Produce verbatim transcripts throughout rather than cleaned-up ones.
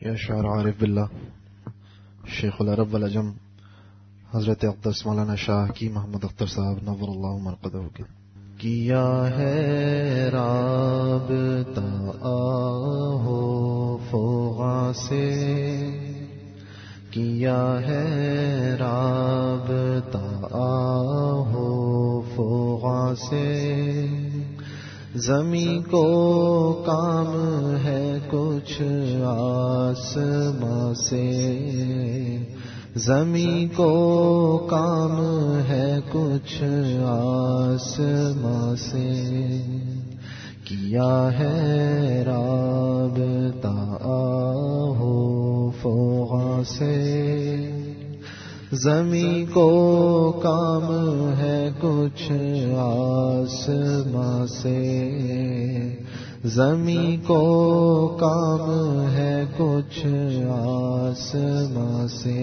یا شاعر عارف باللہ شیخ العرب والعجم حضرت اقدس مولانا شاہ کی محمد اختر صاحب نور اللہ مرقدہ کے کیا ہے رابطہ آہو فغاں سے، کیا ہے رابطہ آہو فغاں سے، زمین کو کام ہے کچھ آسماں سے، زمین کو کام ہے کچھ آسماں سے، کیا ہے رابطہ آہو فغاں سے، زمین کو کام ہے کچھ آسماں سے، زمین کو کام ہے کچھ آسماں سے،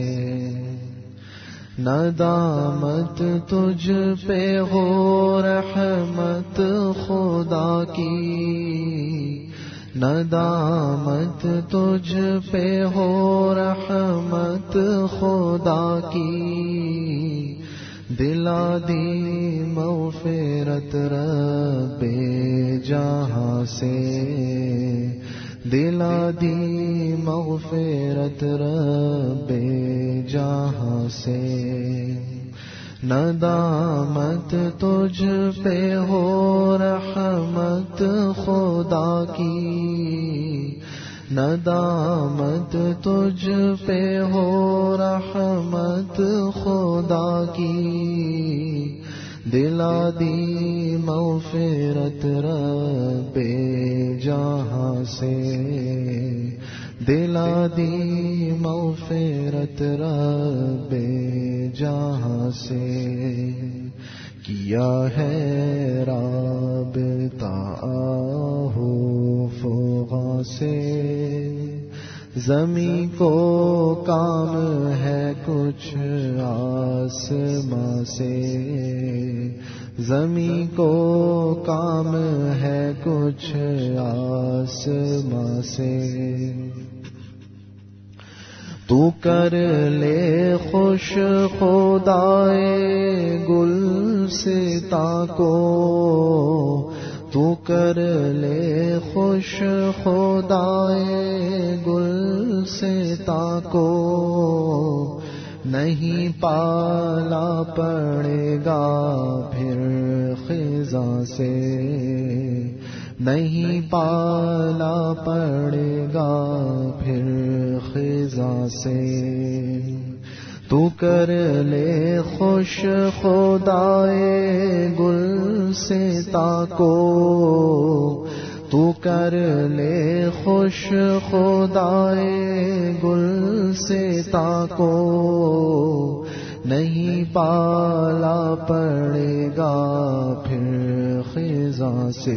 ندامت تجھ پہ ہو رحمت خدا کی، ندامت تجھ پہ ہو رحمت خدا کی، دلا دی مغفرت رب جہاں سے، دلا دی مغفرت رب جہاں سے، ندامت تجھ پہ ہو رحمت خدا کی، ندامت تجھ پہ ہو رحمت خدا کی، دلا دی مغفرت رب جہاں سے، دلا دی مغفرت رب جہاں سے، کیا ہے رابطہ آہو فغاں سے، زمین کو کام ہے کچھ آسماں سے، زمین کو کام ہے کچھ آسماں سے، تو کر لے خوش خدائے گلستاں کو، تو کر لے خوش خدائے گلستاں کو، نہیں پالا پڑے گا پھر خزاں سے، نہیں پالا پڑے گا پھر خزاں سے، تو کر لے خوش خدائے گلستاں کو، تو کر لے خوش خدائے گلستاں کو، نہیں پالا پڑے گا پھر خزاں سے،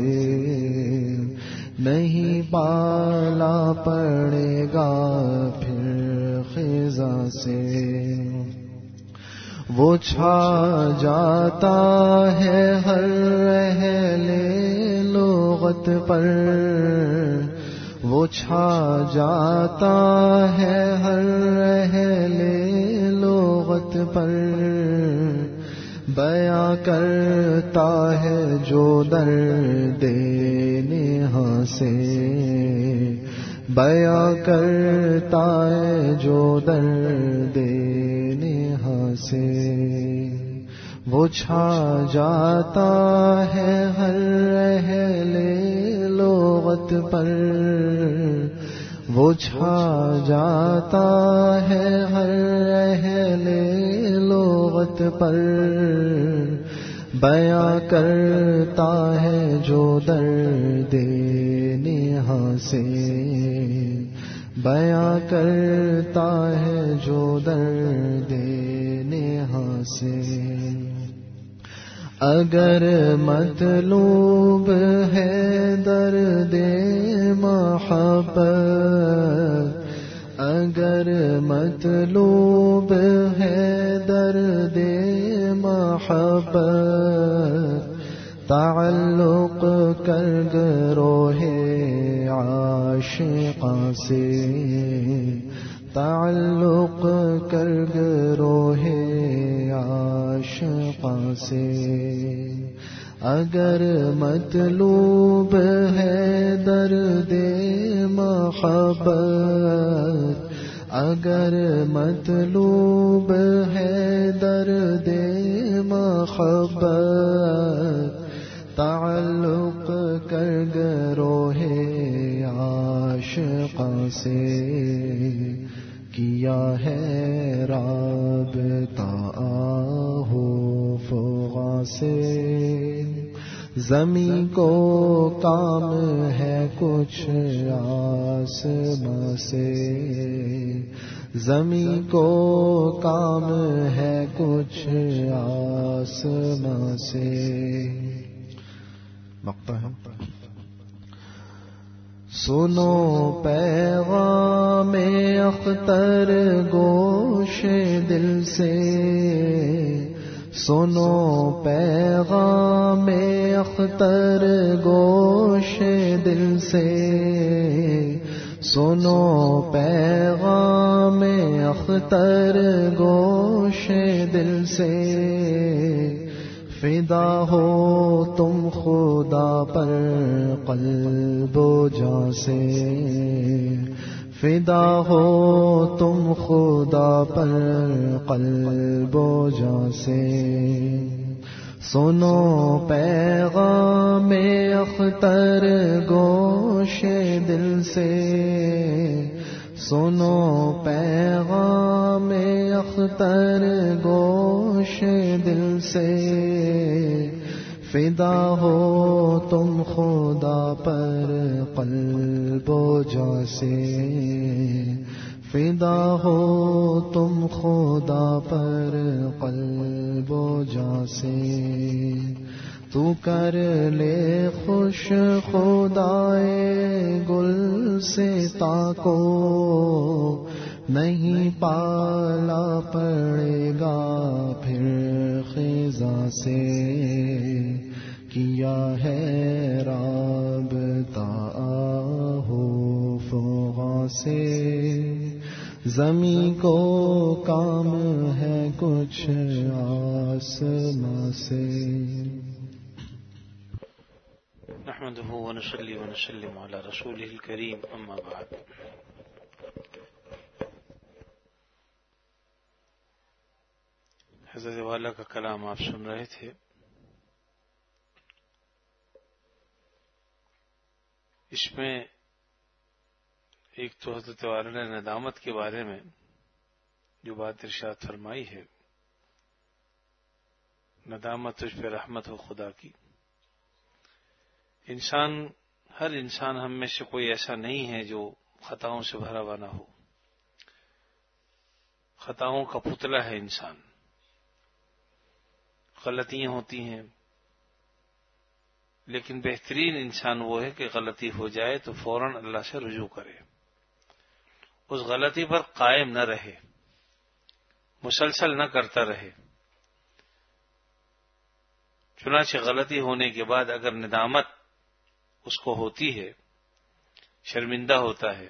نہیں پالا پڑے گا پھر خزاں سے، وہ چھا جاتا ہے ہر اہل لغت پر، وہ چھا جاتا ہے ہر اہل لغت پر، بیاں کرتا ہے جو درد نہاں سے، بیاں کرتا ہے جو درد نہاں سے، وہ چھا جاتا ہے ہر اہل لغت پر، وہ چھا جاتا ہے ہر اہل لغت پر، بیاں کرتا ہے جو درد نہاں سے، بیاں کرتا ہے جو درد نہاں سے، اگر مطلوب ہے درد محبت، اگر مطلوب ہے درد محبت، تعلق کر گروہ عاشقاں سے، تعلق کر گروہ عاشقاں سے، اگر مطلوب ہے درد محبت، اگر مطلوب ہے درد محبت، تعلق کر گروہ عاشقاں سے، کیا ہے رابطہ آہو فغاں سے، زمیں کو کام ہے کچھ آسماں سے، زمیں کو کام ہے کچھ آسماں سے۔ مقطع ہے۔ سنو پیغام اختر گوش دل سے، سنو پیغام اختر گوش دل سے، سنو پیغام اختر گوش دل سے، فدا ہو تم خدا پر قلب و جاں سے، فدا ہو تم خدا پر قلب و جاں سے، سنو پیغام اختر گوش دل سے، سنو پیغام اختر گوش دل سے، فدا ہو تم خدا پر قلب و جاں سے، فدا ہو تم خدا پر قلب و جاں سے، تو کر لے خوش خدائے گل سے کو، نہیں پالا پڑے گا پھر خزاں سے، کیا ہے رابطہ آہو فغاں سے، زمیں کو کام ہے کچھ آسماں سے۔ نحمده ونصلي ونسلم على رسوله الكريم، اما بعد۔ حضرت والا کا کلام آپ سن رہے تھے۔ اس میں ایک تو حضرت والا نے ندامت کے بارے میں جو بات ارشاد فرمائی ہے، ندامت تجھ پہ رحمت ہو خدا کی۔ انسان، ہر انسان ہم میں سے کوئی ایسا نہیں ہے جو خطاؤں سے بھرا ہوا نہ ہو، خطاؤں کا پتلا ہے انسان، غلطیاں ہوتی ہیں، لیکن بہترین انسان وہ ہے کہ غلطی ہو جائے تو فوراً اللہ سے رجوع کرے، اس غلطی پر قائم نہ رہے، مسلسل نہ کرتا رہے۔ چنانچہ غلطی ہونے کے بعد اگر ندامت اس کو ہوتی ہے، شرمندہ ہوتا ہے،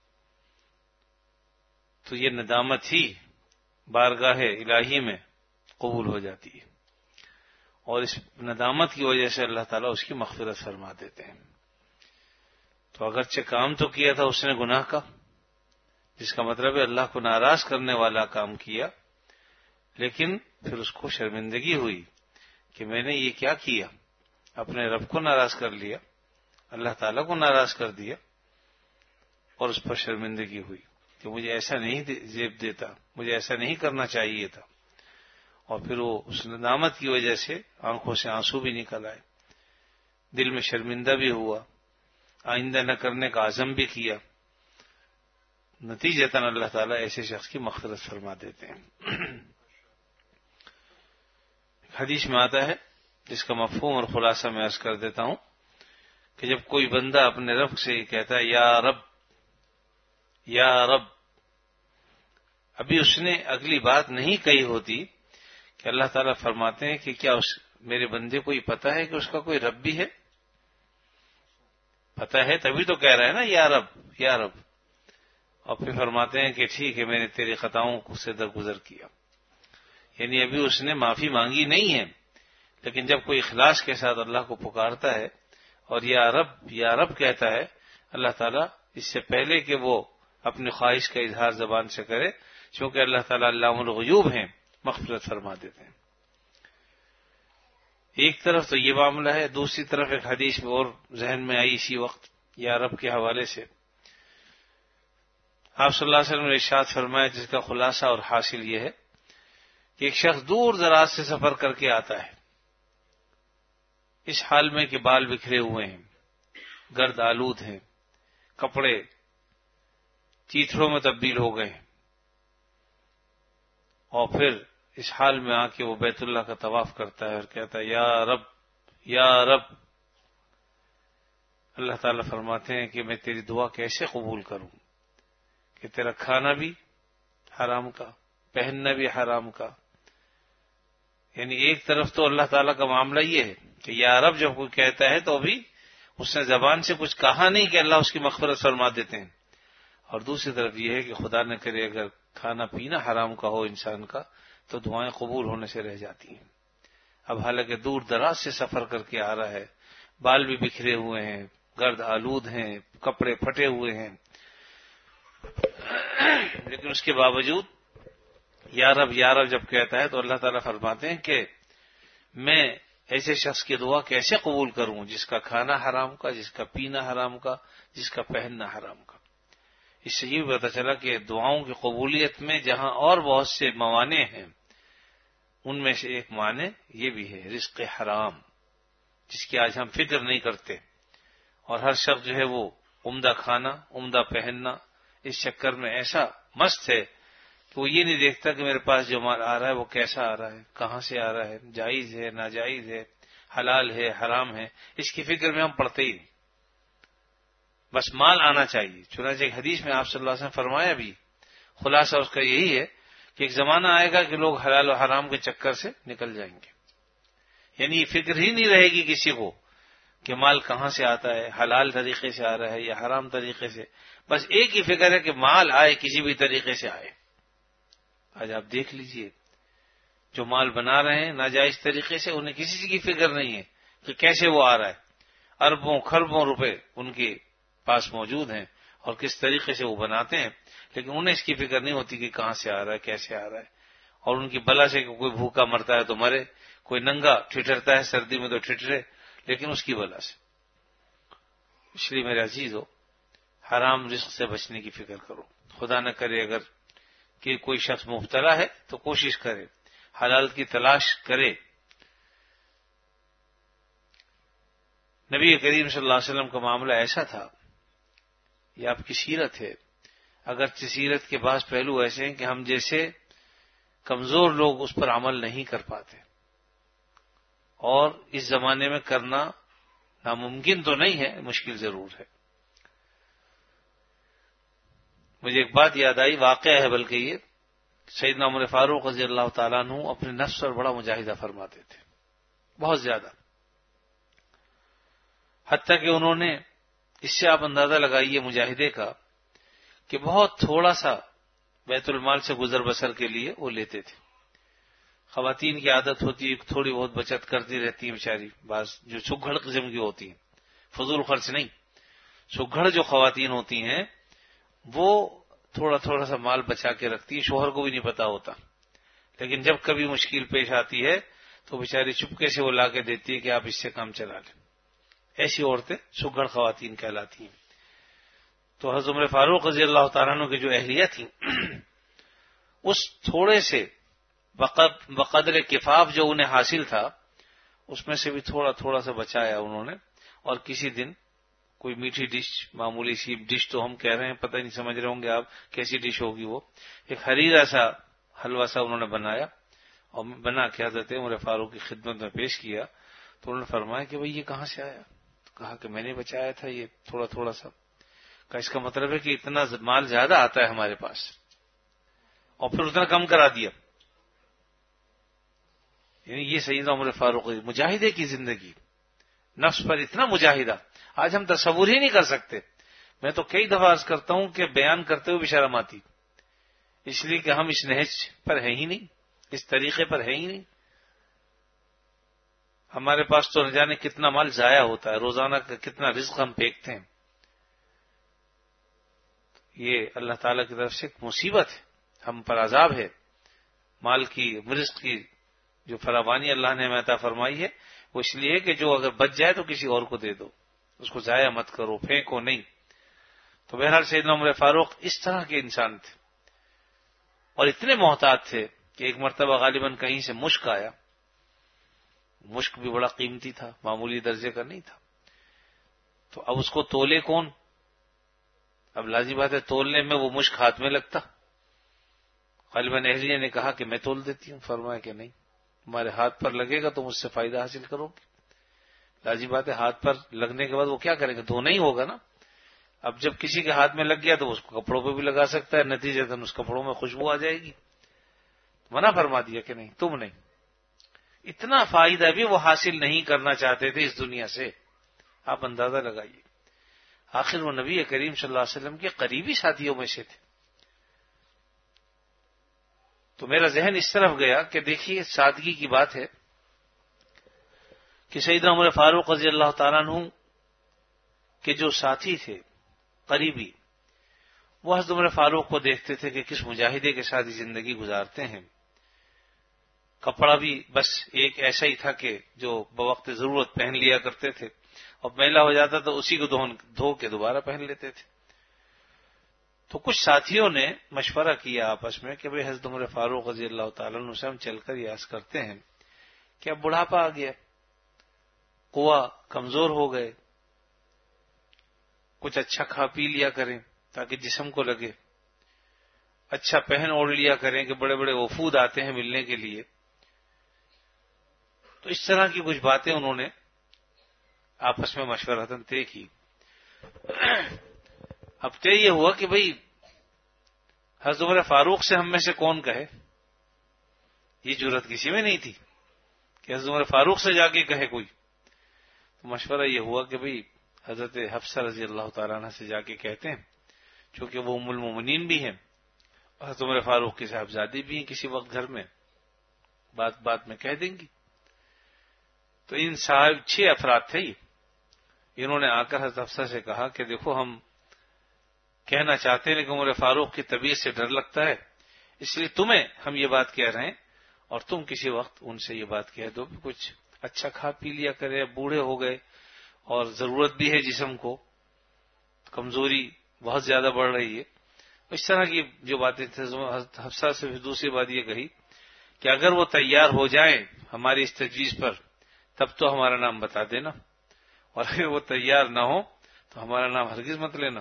تو یہ ندامت ہی بارگاہ الہی میں قبول ہو جاتی ہے، اور اس ندامت کی وجہ سے اللہ تعالیٰ اس کی مغفرت فرما دیتے ہیں۔ تو اگرچہ کام تو کیا تھا اس نے گناہ کا، جس کا مطلب ہے اللہ کو ناراض کرنے والا کام کیا، لیکن پھر اس کو شرمندگی ہوئی کہ میں نے یہ کیا کیا، اپنے رب کو ناراض کر لیا، اللہ تعالیٰ کو ناراض کر دیا، اور اس پر شرمندگی ہوئی کہ مجھے ایسا نہیں زیب دیتا، مجھے ایسا نہیں کرنا چاہیے تھا، اور پھر وہ اس ندامت کی وجہ سے آنکھوں سے آنسو بھی نکل آئے، دل میں شرمندہ بھی ہوا، آئندہ نہ کرنے کا عزم بھی کیا، نتیجتاً اللہ تعالیٰ ایسے شخص کی مغفرت فرما دیتے ہیں۔ حدیث میں آتا ہے، جس کا مفہوم اور خلاصہ میں عرض کر دیتا ہوں، کہ جب کوئی بندہ اپنے رب سے کہتا ہے یا رب یا رب، ابھی اس نے اگلی بات نہیں کہی ہوتی کہ اللہ تعالیٰ فرماتے ہیں کہ کیا اس میرے بندے کو یہ پتہ ہے کہ اس کا کوئی رب بھی ہے؟ پتہ ہے تبھی تو کہہ رہا ہے نا یا رب یا رب، اور پھر فرماتے ہیں کہ ٹھیک ہے میں نے تیری خطاؤں کو سے درگزر کیا. یعنی ابھی اس نے معافی مانگی نہیں ہے، لیکن جب کوئی اخلاص کے ساتھ اللہ کو پکارتا ہے اور یا رب یا رب کہتا ہے، اللہ تعالیٰ اس سے پہلے کہ وہ اپنی خواہش کا اظہار زبان سے کرے، چونکہ اللہ تعالیٰ علام الغیوب ہیں، مغفرت فرما دیتے ہیں. ایک طرف تو یہ معاملہ ہے، دوسری طرف ایک حدیث میں اور ذہن میں آئی اسی وقت یا رب کے حوالے سے. آپ صلی اللہ علیہ وسلم نے ارشاد فرمایا، جس کا خلاصہ اور حاصل یہ ہے کہ ایک شخص دور دراز سے سفر کر کے آتا ہے، اس حال میں کہ بال بکھرے ہوئے ہیں، گرد آلود ہیں، کپڑے چیتڑوں میں تبدیل ہو گئے ہیں، اور پھر اس حال میں آ کے وہ بیت اللہ کا طواف کرتا ہے اور کہتا ہے یا رب یا رب. اللہ تعالیٰ فرماتے ہیں کہ میں تیری دعا کیسے قبول کروں کہ تیرا کھانا بھی حرام کا، پہننا بھی حرام کا. یعنی ایک طرف تو اللہ تعالیٰ کا معاملہ یہ ہے کہ یا رب جب کوئی کہتا ہے تو ابھی اس نے زبان سے کچھ کہا نہیں کہ اللہ اس کی مغفرت فرما دیتے ہیں، اور دوسری طرف یہ ہے کہ خدا نہ کرے اگر کھانا پینا حرام کا ہو انسان کا تو دعائیں قبول ہونے سے رہ جاتی ہیں. اب حالانکہ دور دراز سے سفر کر کے آ رہا ہے، بال بھی بکھرے ہوئے ہیں، گرد آلود ہیں، کپڑے پھٹے ہوئے ہیں، لیکن اس کے باوجود یا رب یا رب جب کہتا ہے تو اللہ تعالیٰ فرماتے ہیں کہ میں ایسے شخص کی دعا کیسے قبول کروں جس کا کھانا حرام کا، جس کا پینا حرام کا، جس کا پہننا حرام کا. اس سے یہ بھی پتا چلا کہ دعاؤں کی قبولیت میں جہاں اور بہت سے موانع ہیں، ان میں سے ایک معنی یہ بھی ہے رزق حرام، جس کی آج ہم فکر نہیں کرتے، اور ہر شخص جو ہے وہ عمدہ کھانا عمدہ پہننا اس چکر میں ایسا مست ہے کہ وہ یہ نہیں دیکھتا کہ میرے پاس جو مال آ رہا ہے وہ کیسا آ رہا ہے، کہاں سے آ رہا ہے، جائز ہے ناجائز ہے، حلال ہے حرام ہے، اس کی فکر میں ہم پڑتے ہی نہیں، بس مال آنا چاہیے. چنانچہ ایک حدیث میں آپ صلی اللہ علیہ وسلم فرمایا بھی، خلاصہ اس کا یہی ہے کہ ایک زمانہ آئے گا کہ لوگ حلال و حرام کے چکر سے نکل جائیں گے. یعنی یہ فکر ہی نہیں رہے گی کسی کو کہ مال کہاں سے آتا ہے، حلال طریقے سے آ رہا ہے یا حرام طریقے سے، بس ایک ہی فکر ہے کہ مال آئے کسی بھی طریقے سے آئے. آج آپ دیکھ لیجئے جو مال بنا رہے ہیں ناجائز طریقے سے، انہیں کسی چیز کی فکر نہیں ہے کہ کیسے وہ آ رہا ہے. اربوں خربوں روپے ان کے پاس موجود ہیں اور کس طریقے سے وہ بناتے ہیں، لیکن انہیں اس کی فکر نہیں ہوتی کہ کہاں سے آ رہا ہے کیسے آ رہا ہے. اور ان کی بلا سے کہ کوئی بھوکا مرتا ہے تو مرے، کوئی ننگا ٹھٹرتا ہے سردی میں تو ٹھٹرے، لیکن اس کی بلا سے. اس لیے میرے عزیز ہو، حرام رزق سے بچنے کی فکر کرو. خدا نہ کرے اگر کہ کوئی شخص مبتلا ہے تو کوشش کرے حلال کی تلاش کرے. نبی کریم صلی اللہ علیہ وسلم کا معاملہ ایسا تھا، یہ آپ کی سیرت ہے، اگرچہ سیرت کے بعض پہلو ایسے ہیں کہ ہم جیسے کمزور لوگ اس پر عمل نہیں کر پاتے، اور اس زمانے میں کرنا ناممکن تو نہیں ہے، مشکل ضرور ہے. مجھے ایک بات یاد آئی، واقعہ ہے بلکہ یہ، سیدنا عمر فاروق رضی اللہ تعالیٰ عنہ اپنے نفس پر بڑا مجاہدہ فرماتے تھے، بہت زیادہ، حتیٰ کہ انہوں نے اس سے آپ اندازہ لگائیے مجاہدے کا کہ بہت تھوڑا سا بیت المال سے گزر بسر کے لیے وہ لیتے تھے. خواتین کی عادت ہوتی ہے تھوڑی بہت بچت کرتی رہتی ہیں بیچاری، بعض جو سگھڑ قسم کی ہوتی ہیں، فضول خرچ نہیں، سگھڑ جو خواتین ہوتی ہیں وہ تھوڑا تھوڑا سا مال بچا کے رکھتی ہیں، شوہر کو بھی نہیں پتا ہوتا، لیکن جب کبھی مشکل پیش آتی ہے تو بیچاری چپکے سے وہ لا کے دیتی ہے کہ آپ اس سے کام چلا لیں. ایسی عورتیں سگھڑ خواتین کہلاتی ہیں. تو حضرت عمر فاروق رضی اللہ تعالیٰ عنہ کی جو اہلیہ تھی، اس تھوڑے سے بقدر کفاف جو انہیں حاصل تھا اس میں سے بھی تھوڑا تھوڑا سا بچایا انہوں نے، اور کسی دن کوئی میٹھی ڈش، معمولی سی ڈش تو ہم کہہ رہے ہیں، پتہ نہیں سمجھ رہے ہوں گے آپ کیسی ڈش ہوگی، وہ ایک حریرہ سا حلوہ سا انہوں نے بنایا اور بنا کے حضرت عمر فاروق کی خدمت میں پیش کیا. تو انہوں نے فرمایا کہ بھئی یہ کہاں سے آیا؟ تو کہا کہ میں نے بچایا تھا یہ تھوڑا تھوڑا سا. کہ اس کا مطلب ہے کہ اتنا مال زیادہ آتا ہے ہمارے پاس، اور پھر اتنا کم کرا دیا. یعنی یہ سیدنا عمر فاروق مجاہدے کی زندگی، نفس پر اتنا مجاہدہ، آج ہم تصور ہی نہیں کر سکتے. میں تو کئی دفعہ عرض کرتا ہوں کہ بیان کرتے ہوئے بھی شرم آتی، اس لیے کہ ہم اس نہج پر ہیں ہی نہیں، اس طریقے پر ہیں ہی نہیں. ہمارے پاس تو نہ جانے کتنا مال ضائع ہوتا ہے، روزانہ کا کتنا رزق ہم پھینکتے ہیں. یہ اللہ تعالیٰ کی طرف سے ایک مصیبت ہے، ہم پر عذاب ہے. مال کی رزق کی جو فراوانی اللہ نے ہمیں عطا فرمائی ہے وہ اس لیے کہ جو اگر بچ جائے تو کسی اور کو دے دو، اس کو ضائع مت کرو، پھینکو نہیں. تو بہرحال سیدنا عمر فاروق اس طرح کے انسان تھے اور اتنے محتاط تھے کہ ایک مرتبہ غالباً کہیں سے مشک آیا. مشک بھی بڑا قیمتی تھا، معمولی درجے کا نہیں تھا. تو اب اس کو تولے کون؟ اب لازمی بات ہے تولنے میں وہ مشک ہاتھ میں لگتا. غالباً اہلیہ نے کہا کہ میں تول دیتی ہوں. فرمایا کہ نہیں، تمہارے ہاتھ پر لگے گا تم اس سے فائدہ حاصل کرو گے. لازمی بات ہے ہاتھ پر لگنے کے بعد وہ کیا کریں گے؟ دھونا ہی ہوگا نا. اب جب کسی کے ہاتھ میں لگ گیا تو اس کو کپڑوں پہ بھی لگا سکتا ہے، نتیجتاً اس کپڑوں میں خوشبو آ جائے گی. منع فرما دیا کہ نہیں، تم نہیں. اتنا فائدہ بھی وہ حاصل نہیں کرنا چاہتے تھے اس دنیا سے. آپ اندازہ لگائیے. آخر وہ نبی کریم صلی اللہ علیہ وسلم کے قریبی ساتھیوں میں سے تھے. تو میرا ذہن اس طرف گیا کہ دیکھیے سادگی کی بات ہے کہ سیدنا عمر فاروق رضی اللہ تعالیٰ عنہ کے جو ساتھی تھے قریبی، وہ حضرت عمر فاروق کو دیکھتے تھے کہ کس مجاہدے کے ساتھ زندگی گزارتے ہیں. کپڑا بھی بس ایک ایسا ہی تھا کہ جو بوقت ضرورت پہن لیا کرتے تھے، اور میلا ہو جاتا تو اسی کو دھو کے دوبارہ پہن لیتے تھے. تو کچھ ساتھیوں نے مشورہ کیا آپس میں کہ بھئی حضرت عمر فاروق رضی اللہ تعالیٰ عنہ سے ہم چل کر یاس کرتے ہیں کہ اب بڑھاپا آ گیا، قوا کمزور ہو گئے، کچھ اچھا کھا پی لیا کریں تاکہ جسم کو لگے، اچھا پہن اوڑھ لیا کریں کہ بڑے بڑے وفود آتے ہیں ملنے کے لیے. تو اس طرح کی کچھ باتیں انہوں نے آپس میں مشورتاً طے کی. اب طے یہ ہوا کہ بھئی حضرت عمر فاروق سے ہم میں سے کون کہے. یہ جرات کسی میں نہیں تھی کہ حضرت عمر فاروق سے جا کے کہے کوئی. تو مشورہ یہ ہوا کہ بھئی حضرت حفصہ رضی اللہ تعالیٰ عنہ سے جا کے کہتے ہیں، چونکہ وہ ام المومنین بھی ہیں، حضرت عمر فاروق کی صاحبزادی بھی ہیں، کسی وقت گھر میں بات بات میں کہہ دیں گی. تو ان صاحب چھ افراد تھے. انہوں نے آ کر حضرت حفصہ سے کہا کہ دیکھو ہم کہنا چاہتے ہیں لیکن عمر فاروق کی طبیعت سے ڈر لگتا ہے، اس لیے تمہیں ہم یہ بات کہہ رہے ہیں اور تم کسی وقت ان سے یہ بات کہہ دو کہ کچھ اچھا کھا پی لیا کرے. بوڑھے ہو گئے اور ضرورت بھی ہے جسم کو، کمزوری بہت زیادہ بڑھ رہی ہے. اس طرح کی جو باتیں تھے. حضرت حفصہ سے دوسری بات یہ کہی کہ اگر وہ تیار ہو جائیں ہماری اس تجویز پر تب تو ہمارا نام بتا دینا، اور اگر وہ تیار نہ ہو تو ہمارا نام ہرگز مت لینا.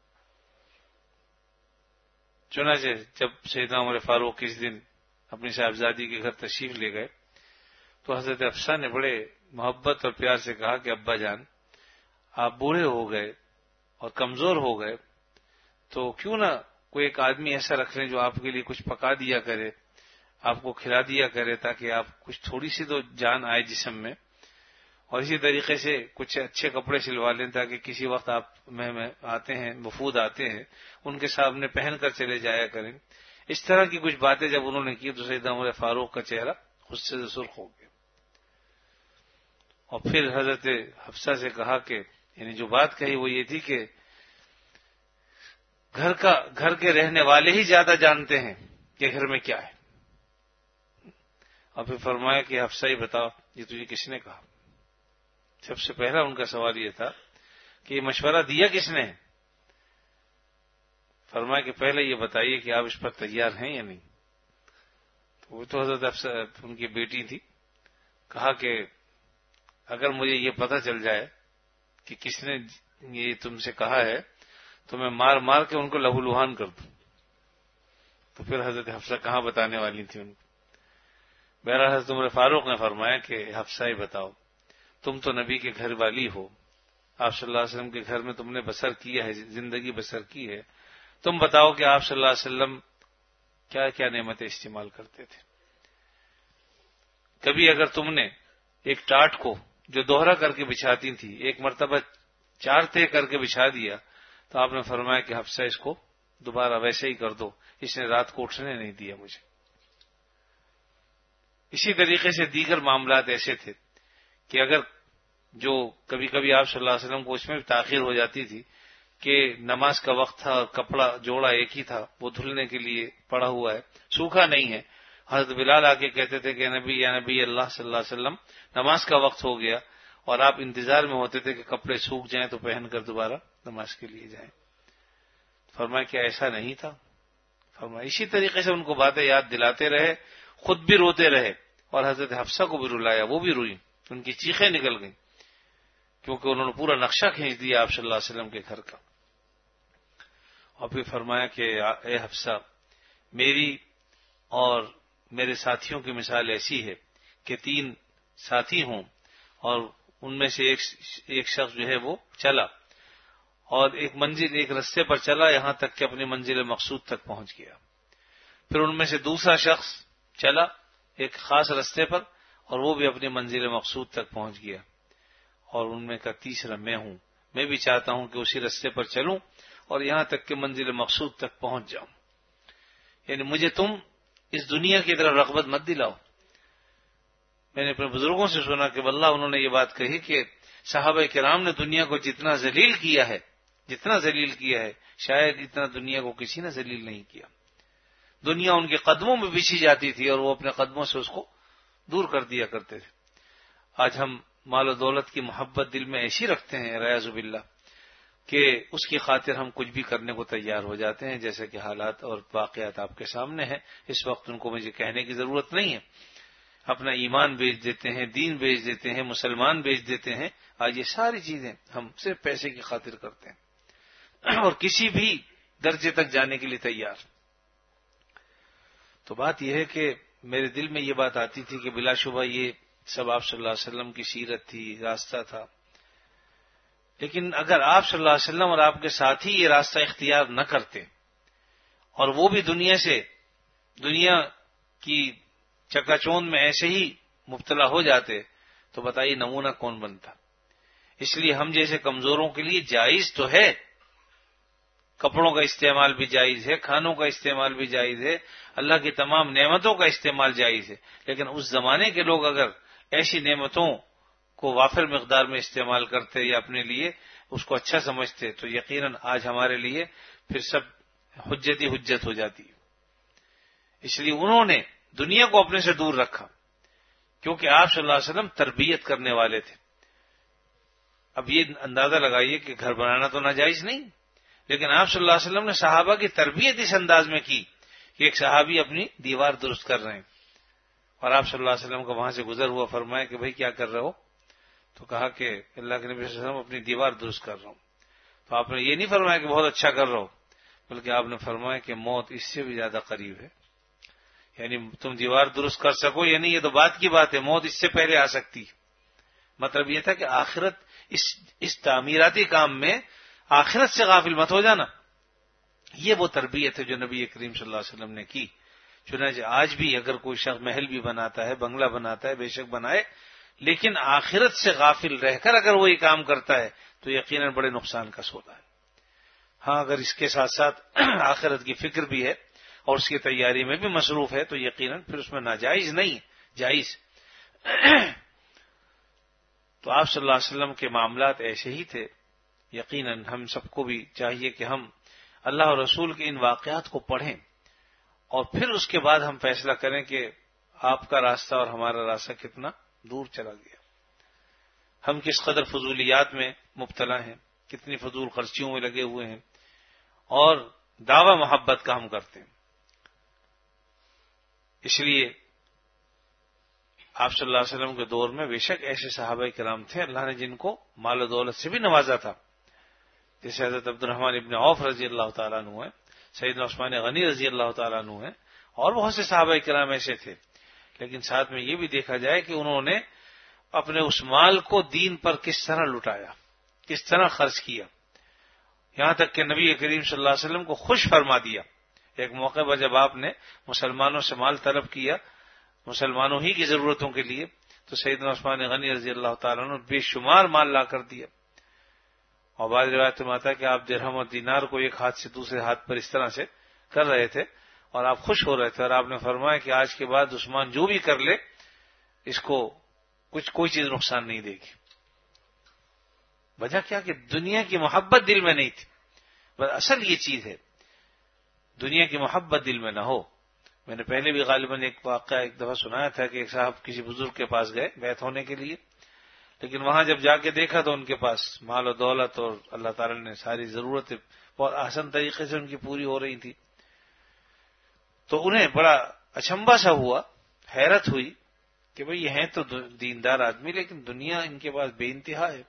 چنانچہ جب سیدنا عمر فاروق اس دن اپنی صاحبزادی کے گھر تشریف لے گئے تو حضرت حفصہ نے بڑے محبت اور پیار سے کہا کہ ابا جان آپ بوڑھے ہو گئے اور کمزور ہو گئے تو کیوں نہ کوئی ایک آدمی ایسا رکھ لیں جو آپ کے لیے کچھ پکا دیا کرے، آپ کو کھلا دیا کرے تاکہ آپ کچھ تھوڑی سی تو جان آئے جسم میں، اور اسی طریقے سے کچھ اچھے کپڑے سلوا لیں تاکہ کسی وقت آپ میں میں آتے ہیں وفود آتے ہیں ان کے سامنے پہن کر چلے جایا کریں. اس طرح کی کچھ باتیں جب انہوں نے کی تو سیدنا عمر فاروق کا چہرہ غصے سے سرخ ہو گیا. اور پھر حضرت حفصہ سے کہا کہ یعنی جو بات کہی وہ یہ تھی کہ گھر کا گھر کے رہنے والے ہی زیادہ جانتے ہیں کہ گھر میں کیا ہے. اور پھر فرمایا کہ حفصہ ہی بتاؤ یہ تجھے کس نے کہا. سب سے پہلا ان کا سوال یہ تھا کہ یہ مشورہ دیا کس نے. فرمایا کہ پہلے یہ بتائیے کہ آپ اس پر تیار ہیں یا نہیں. تو وہ تو حضرت حفصہ ان کی بیٹی تھی. کہا کہ اگر مجھے یہ پتہ چل جائے کہ کس نے یہ تم سے کہا ہے تو میں مار مار کے ان کو لہو لہان کر دوں. تو پھر حضرت حفصہ کہاں بتانے والی تھی ان کو. بہرحال حضرت عمر فاروق نے فرمایا کہ حفصہ ہی بتاؤ، تم تو نبی کے گھر والی ہو، آپ صلی اللہ علیہ وسلم کے گھر میں تم نے بسر کیا ہے، زندگی بسر کی ہے، تم بتاؤ کہ آپ صلی اللہ علیہ وسلم کیا کیا نعمتیں استعمال کرتے تھے. کبھی اگر تم نے ایک ٹاٹ کو جو دوہرا کر کے بچھاتی تھی ایک مرتبہ چار تے کر کے بچھا دیا تو آپ نے فرمایا کہ حفصہ اس کو دوبارہ ویسے ہی کر دو، اس نے رات کو اٹھنے نہیں دیا مجھے۔ اسی طریقے سے دیگر معاملات ایسے تھے کہ اگر جو کبھی کبھی آپ صلی اللہ علیہ وسلم کو اس میں بھی تاخیر ہو جاتی تھی کہ نماز کا وقت تھا اور کپڑا جوڑا ایک ہی تھا، وہ دھلنے کے لیے پڑا ہوا ہے، سوکھا نہیں ہے، حضرت بلال آ کے کہتے تھے کہ نبی یا نبی اللہ صلی اللہ علیہ وسلم نماز کا وقت ہو گیا، اور آپ انتظار میں ہوتے تھے کہ کپڑے سوکھ جائیں تو پہن کر دوبارہ نماز کے لیے جائیں۔ فرمایا کہ ایسا نہیں تھا۔ فرمایا اسی طریقے سے ان کو باتیں یاد دلاتے رہے، خود بھی روتے رہے اور حضرت حفصہ کو بھی رلایا، وہ بھی روئی، ان کی چیخیں نکل گئیں کیونکہ انہوں نے پورا نقشہ کھینچ دیا آپ صلی اللہ علیہ وسلم کے گھر کا۔ اور پھر فرمایا کہ اے حفصہ، میری اور میرے ساتھیوں کی مثال ایسی ہے کہ تین ساتھی ہوں اور ان میں سے ایک ایک شخص جو ہے وہ چلا اور ایک منزل ایک رستے پر چلا یہاں تک کہ اپنی منزل مقصود تک پہنچ گیا، پھر ان میں سے دوسرا شخص چلا ایک خاص رستے پر اور وہ بھی اپنی منزل مقصود تک پہنچ گیا، اور ان میں کا تیسرا میں ہوں، میں بھی چاہتا ہوں کہ اسی رستے پر چلوں اور یہاں تک کہ منزل مقصود تک پہنچ جاؤں۔ یعنی مجھے تم اس دنیا کی طرف رغبت مت دلاؤ۔ میں نے اپنے بزرگوں سے سنا کہ واللہ انہوں نے یہ بات کہی کہ صحابہ کرام نے دنیا کو جتنا ذلیل کیا ہے جتنا ذلیل کیا ہے شاید اتنا دنیا کو کسی نے ذلیل نہیں کیا۔ دنیا ان کے قدموں میں بچھی جاتی تھی اور وہ اپنے قدموں سے اس کو دور کر دیا کرتے تھے۔ آج ہم مال و دولت کی محبت دل میں ایسی رکھتے ہیں ریاض باللہ کہ اس کی خاطر ہم کچھ بھی کرنے کو تیار ہو جاتے ہیں، جیسے کہ حالات اور واقعات آپ کے سامنے ہیں، اس وقت ان کو مجھے کہنے کی ضرورت نہیں ہے۔ اپنا ایمان بیچ دیتے ہیں، دین بیچ دیتے ہیں، مسلمان بیچ دیتے ہیں۔ آج یہ ساری چیزیں ہم صرف پیسے کی خاطر کرتے ہیں اور کسی بھی درجے تک جانے کے لیے تیار۔ تو بات یہ ہے کہ میرے دل میں یہ بات آتی تھی کہ بلا شبہ یہ سب آپ صلی اللہ علیہ وسلم کی سیرت تھی، راستہ تھا، لیکن اگر آپ صلی اللہ علیہ وسلم اور آپ کے ساتھی یہ راستہ اختیار نہ کرتے اور وہ بھی دنیا سے دنیا کی چکا چوند میں ایسے ہی مبتلا ہو جاتے تو بتائیے نمونہ کون بنتا۔ اس لیے ہم جیسے کمزوروں کے لیے جائز تو ہے، کپڑوں کا استعمال بھی جائز ہے، کھانوں کا استعمال بھی جائز ہے، اللہ کی تمام نعمتوں کا استعمال جائز ہے، لیکن اس زمانے کے لوگ اگر ایسی نعمتوں کو وافر مقدار میں استعمال کرتے یا اپنے لیے اس کو اچھا سمجھتے تو یقیناً آج ہمارے لیے پھر سب حجت ہی حجت ہو جاتی۔ اس لیے انہوں نے دنیا کو اپنے سے دور رکھا کیونکہ آپ صلی اللہ علیہ وسلم تربیت کرنے والے تھے۔ اب یہ اندازہ لگائیے کہ گھر بنانا تو ناجائز نہیں، لیکن آپ صلی اللہ علیہ وسلم نے صحابہ کی تربیت اس انداز میں کی کہ ایک صحابی اپنی دیوار درست کر رہے ہیں اور آپ صلی اللہ علیہ وسلم کا وہاں سے گزر ہوا، فرمایا کہ بھائی کیا کر رہے ہو؟ تو کہا کہ اللہ کے نبی صلی اللہ علیہ وسلم اپنی دیوار درست کر رہا ہوں۔ تو آپ نے یہ نہیں فرمایا کہ بہت اچھا کر رہا ہو، بلکہ آپ نے فرمایا کہ موت اس سے بھی زیادہ قریب ہے۔ یعنی تم دیوار درست کر سکو یا نہیں یہ تو بات کی بات ہے، موت اس سے پہلے آ سکتی ہے۔ مطلب یہ تھا کہ آخرت اس اس تعمیراتی کام میں آخرت سے غافل مت ہو جانا۔ یہ وہ تربیت ہے جو نبی کریم صلی اللہ علیہ وسلم نے کی۔ چنانچہ آج بھی اگر کوئی شخص محل بھی بناتا ہے، بنگلہ بناتا ہے، بے شک بنائے، لیکن آخرت سے غافل رہ کر اگر وہ یہ کام کرتا ہے تو یقیناً بڑے نقصان کا سودا ہے۔ ہاں اگر اس کے ساتھ ساتھ آخرت کی فکر بھی ہے اور اس کی تیاری میں بھی مصروف ہے تو یقیناً پھر اس میں ناجائز نہیں، جائز۔ تو آپ صلی اللہ علیہ وسلم کے معاملات ایسے ہی تھے۔ یقیناً ہم سب کو بھی چاہیے کہ ہم اللہ اور رسول کے ان واقعات کو پڑھیں اور پھر اس کے بعد ہم فیصلہ کریں کہ آپ کا راستہ اور ہمارا راستہ کتنا دور چلا گیا، ہم کس قدر فضولیات میں مبتلا ہیں، کتنی فضول خرچیوں میں لگے ہوئے ہیں اور دعوی محبت کا ہم کرتے ہیں۔ اس لیے آپ صلی اللہ علیہ وسلم کے دور میں بے شک ایسے صحابہ کرام تھے اللہ نے جن کو مال و دولت سے بھی نوازا تھا، جیسے حضرت عبد الرحمن ابن عوف رضی اللہ تعالیٰ عنہ ہے، سیدنا عثمان غنی رضی اللہ تعالیٰ عنہ ہے، اور بہت سے صحابہ کرام ایسے تھے۔ لیکن ساتھ میں یہ بھی دیکھا جائے کہ انہوں نے اپنے اس مال کو دین پر کس طرح لٹایا، کس طرح خرچ کیا، یہاں تک کہ نبی کریم صلی اللہ علیہ وسلم کو خوش فرما دیا۔ ایک موقع پر جب آپ نے مسلمانوں سے مال طلب کیا مسلمانوں ہی کی ضرورتوں کے لیے تو سیدنا عثمان غنی رضی اللہ تعالیٰ نے بے شمار مال لا کر دیا اور بعض روایتوں میں آتا ہے کہ آپ درہم اور دینار کو ایک ہاتھ سے دوسرے ہاتھ پر اس طرح سے کر رہے تھے اور آپ خوش ہو رہے تھے، اور آپ نے فرمایا کہ آج کے بعد عثمان جو بھی کر لے اس کو کچھ کوئی چیز نقصان نہیں دے گی. وجہ کیا کہ دنیا کی محبت دل میں نہیں تھی. بس اصل یہ چیز ہے، دنیا کی محبت دل میں نہ ہو. میں نے پہلے بھی غالباً ایک واقعہ ایک دفعہ سنایا تھا کہ ایک صاحب کسی بزرگ کے پاس گئے بیعت ہونے کے لیے، لیکن وہاں جب جا کے دیکھا تو ان کے پاس مال و دولت اور اللہ تعالی نے ساری ضرورتیں بہت آسان طریقے سے ان کی پوری ہو رہی تھی. تو انہیں بڑا اچنبھا سا ہوا، حیرت ہوئی کہ بھئی یہ ہیں تو دیندار آدمی لیکن دنیا ان کے پاس بے انتہا ہے.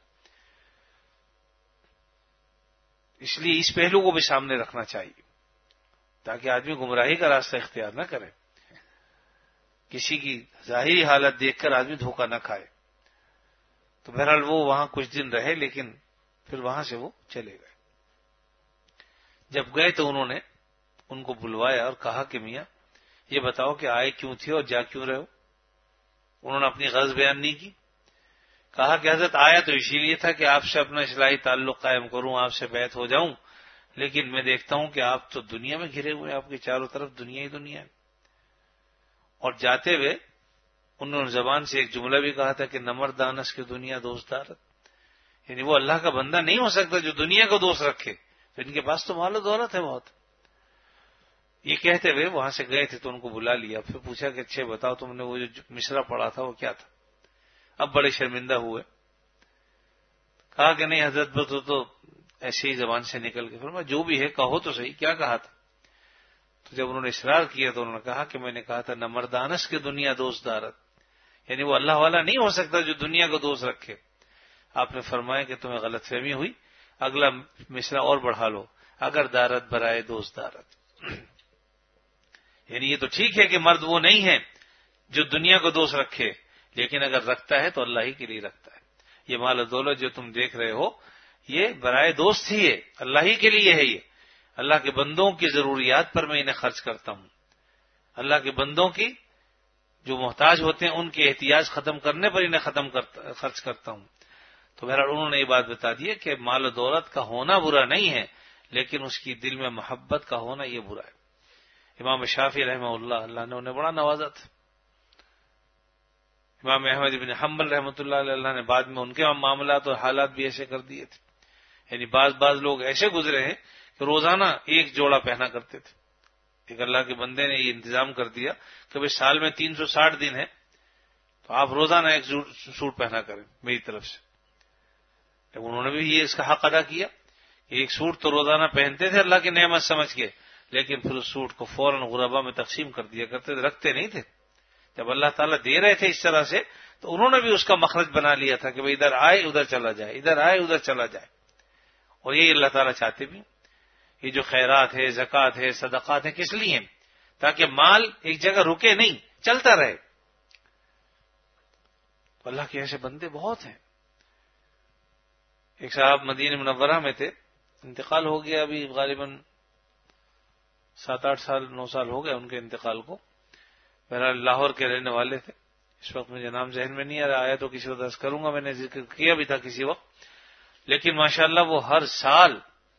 اس لیے اس پہلو کو بھی سامنے رکھنا چاہیے تاکہ آدمی گمراہی کا راستہ اختیار نہ کرے، کسی کی ظاہری حالت دیکھ کر آدمی دھوکہ نہ کھائے. تو بہرحال وہ وہاں کچھ دن رہے لیکن پھر وہاں سے وہ چلے گئے. جب گئے تو انہوں نے ان کو بلوایا اور کہا کہ میاں یہ بتاؤ کہ آئے کیوں تھے اور جا کیوں رہے ہو؟ انہوں نے اپنی غرض بیان نہیں کی. کہا کہ حضرت آیا تو اسی لیے تھا کہ آپ سے اپنا اصلاحی تعلق قائم کروں، آپ سے بیعت ہو جاؤں، لیکن میں دیکھتا ہوں کہ آپ تو دنیا میں گھرے ہوئے، آپ کے چاروں طرف دنیا ہی دنیا ہے. اور جاتے ہوئے انہوں نے زبان سے ایک جملہ بھی کہا تھا کہ نمر دانس کی دنیا دوست دارت، یعنی وہ اللہ کا بندہ نہیں ہو سکتا جو دنیا کو دوست رکھے. تو ان کے پاس تو مال و دولت ہے بہت. یہ کہتے ہوئے وہاں سے گئے تھے تو ان کو بلا لیا، پھر پوچھا کہ اچھے بتاؤ تم نے وہ جو مصرع پڑھا تھا وہ کیا تھا؟ اب بڑے شرمندہ ہوئے. کہا کہ نہیں حضرت بس تو ایسے ہی زبان سے نکل کے، فرمایا جو بھی ہے کہو تو صحیح کیا کہا تھا؟ تو جب انہوں نے اصرار کیا تو انہوں نے کہا کہ میں نے کہا تھا نہ مردانس کی دنیا دوست دارت، یعنی وہ اللہ والا نہیں ہو سکتا جو دنیا کو دوست رکھے. آپ نے فرمایا کہ تمہیں غلط فہمی ہوئی، اگلا مصرع اور بڑھا لو، اگر دارت برائے دوست دارت. یعنی یہ تو ٹھیک ہے کہ مرد وہ نہیں ہے جو دنیا کو دوست رکھے، لیکن اگر رکھتا ہے تو اللہ ہی کے لیے رکھتا ہے. یہ مال و دولت جو تم دیکھ رہے ہو یہ برائے دوست ہی ہے، اللہ ہی کے لیے ہے. یہ اللہ کے بندوں کی ضروریات پر میں انہیں خرچ کرتا ہوں، اللہ کے بندوں کی جو محتاج ہوتے ہیں ان کے احتیاج ختم کرنے پر انہیں ختم کرتا خرچ کرتا ہوں. تو بہرحال انہوں نے یہ بات بتا دی ہے کہ مال و دولت کا ہونا برا نہیں ہے، لیکن اس کی دل میں محبت کا ہونا یہ برا ہے. امام شافعی رحمہ اللہ اللہ نے انہیں بڑا نوازا تھا. امام احمد بن حنبل رحمۃ اللہ علیہ اللہ نے بعد میں ان کے معاملات اور حالات بھی ایسے کر دیے تھے. یعنی بعض بعض لوگ ایسے گزرے ہیں کہ روزانہ ایک جوڑا پہنا کرتے تھے. ایک اللہ کے بندے نے یہ انتظام کر دیا کہ بھائی سال میں تین سو ساٹھ دن ہے تو آپ روزانہ ایک سوٹ پہنا کریں میری طرف سے. انہوں نے بھی یہ اس کا حق ادا کیا کہ ایک سوٹ تو روزانہ پہنتے تھے اللہ کی نعمت سمجھ کے، لیکن پھر اس سوٹ کو فوراً غربا میں تقسیم کر دیا کرتے تھے، رکھتے نہیں تھے. جب اللہ تعالیٰ دے رہے تھے اس طرح سے تو انہوں نے بھی اس کا مخرج بنا لیا تھا کہ بھائی ادھر آئے ادھر چلا جائے، ادھر آئے ادھر چلا جائے. اور یہی اللہ تعالیٰ چاہتے بھی. یہ جو خیرات ہے، زکوٰۃ ہے، صدقات ہیں، کس لیے ہیں؟ تاکہ مال ایک جگہ رکے نہیں، چلتا رہے. تو اللہ کے ایسے بندے بہت ہیں. ایک صاحب مدینہ منورہ میں تھے، انتقال ہو گیا ابھی غالباً سات آٹھ سال نو سال ہو گئے ان کے انتقال کو. بہرحال لاہور کے رہنے والے تھے. اس وقت مجھے نام ذہن میں نہیں آ رہا، آیا تو کسی وقت عرض کروں گا، میں نے ذکر کیا بھی تھا کسی وقت. لیکن ماشاءاللہ وہ ہر سال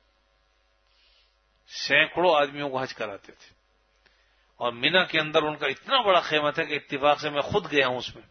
سینکڑوں آدمیوں کو حج کراتے تھے. اور مینا کے اندر ان کا اتنا بڑا خیمہ تھا کہ اتفاق سے میں خود گیا ہوں اس میں.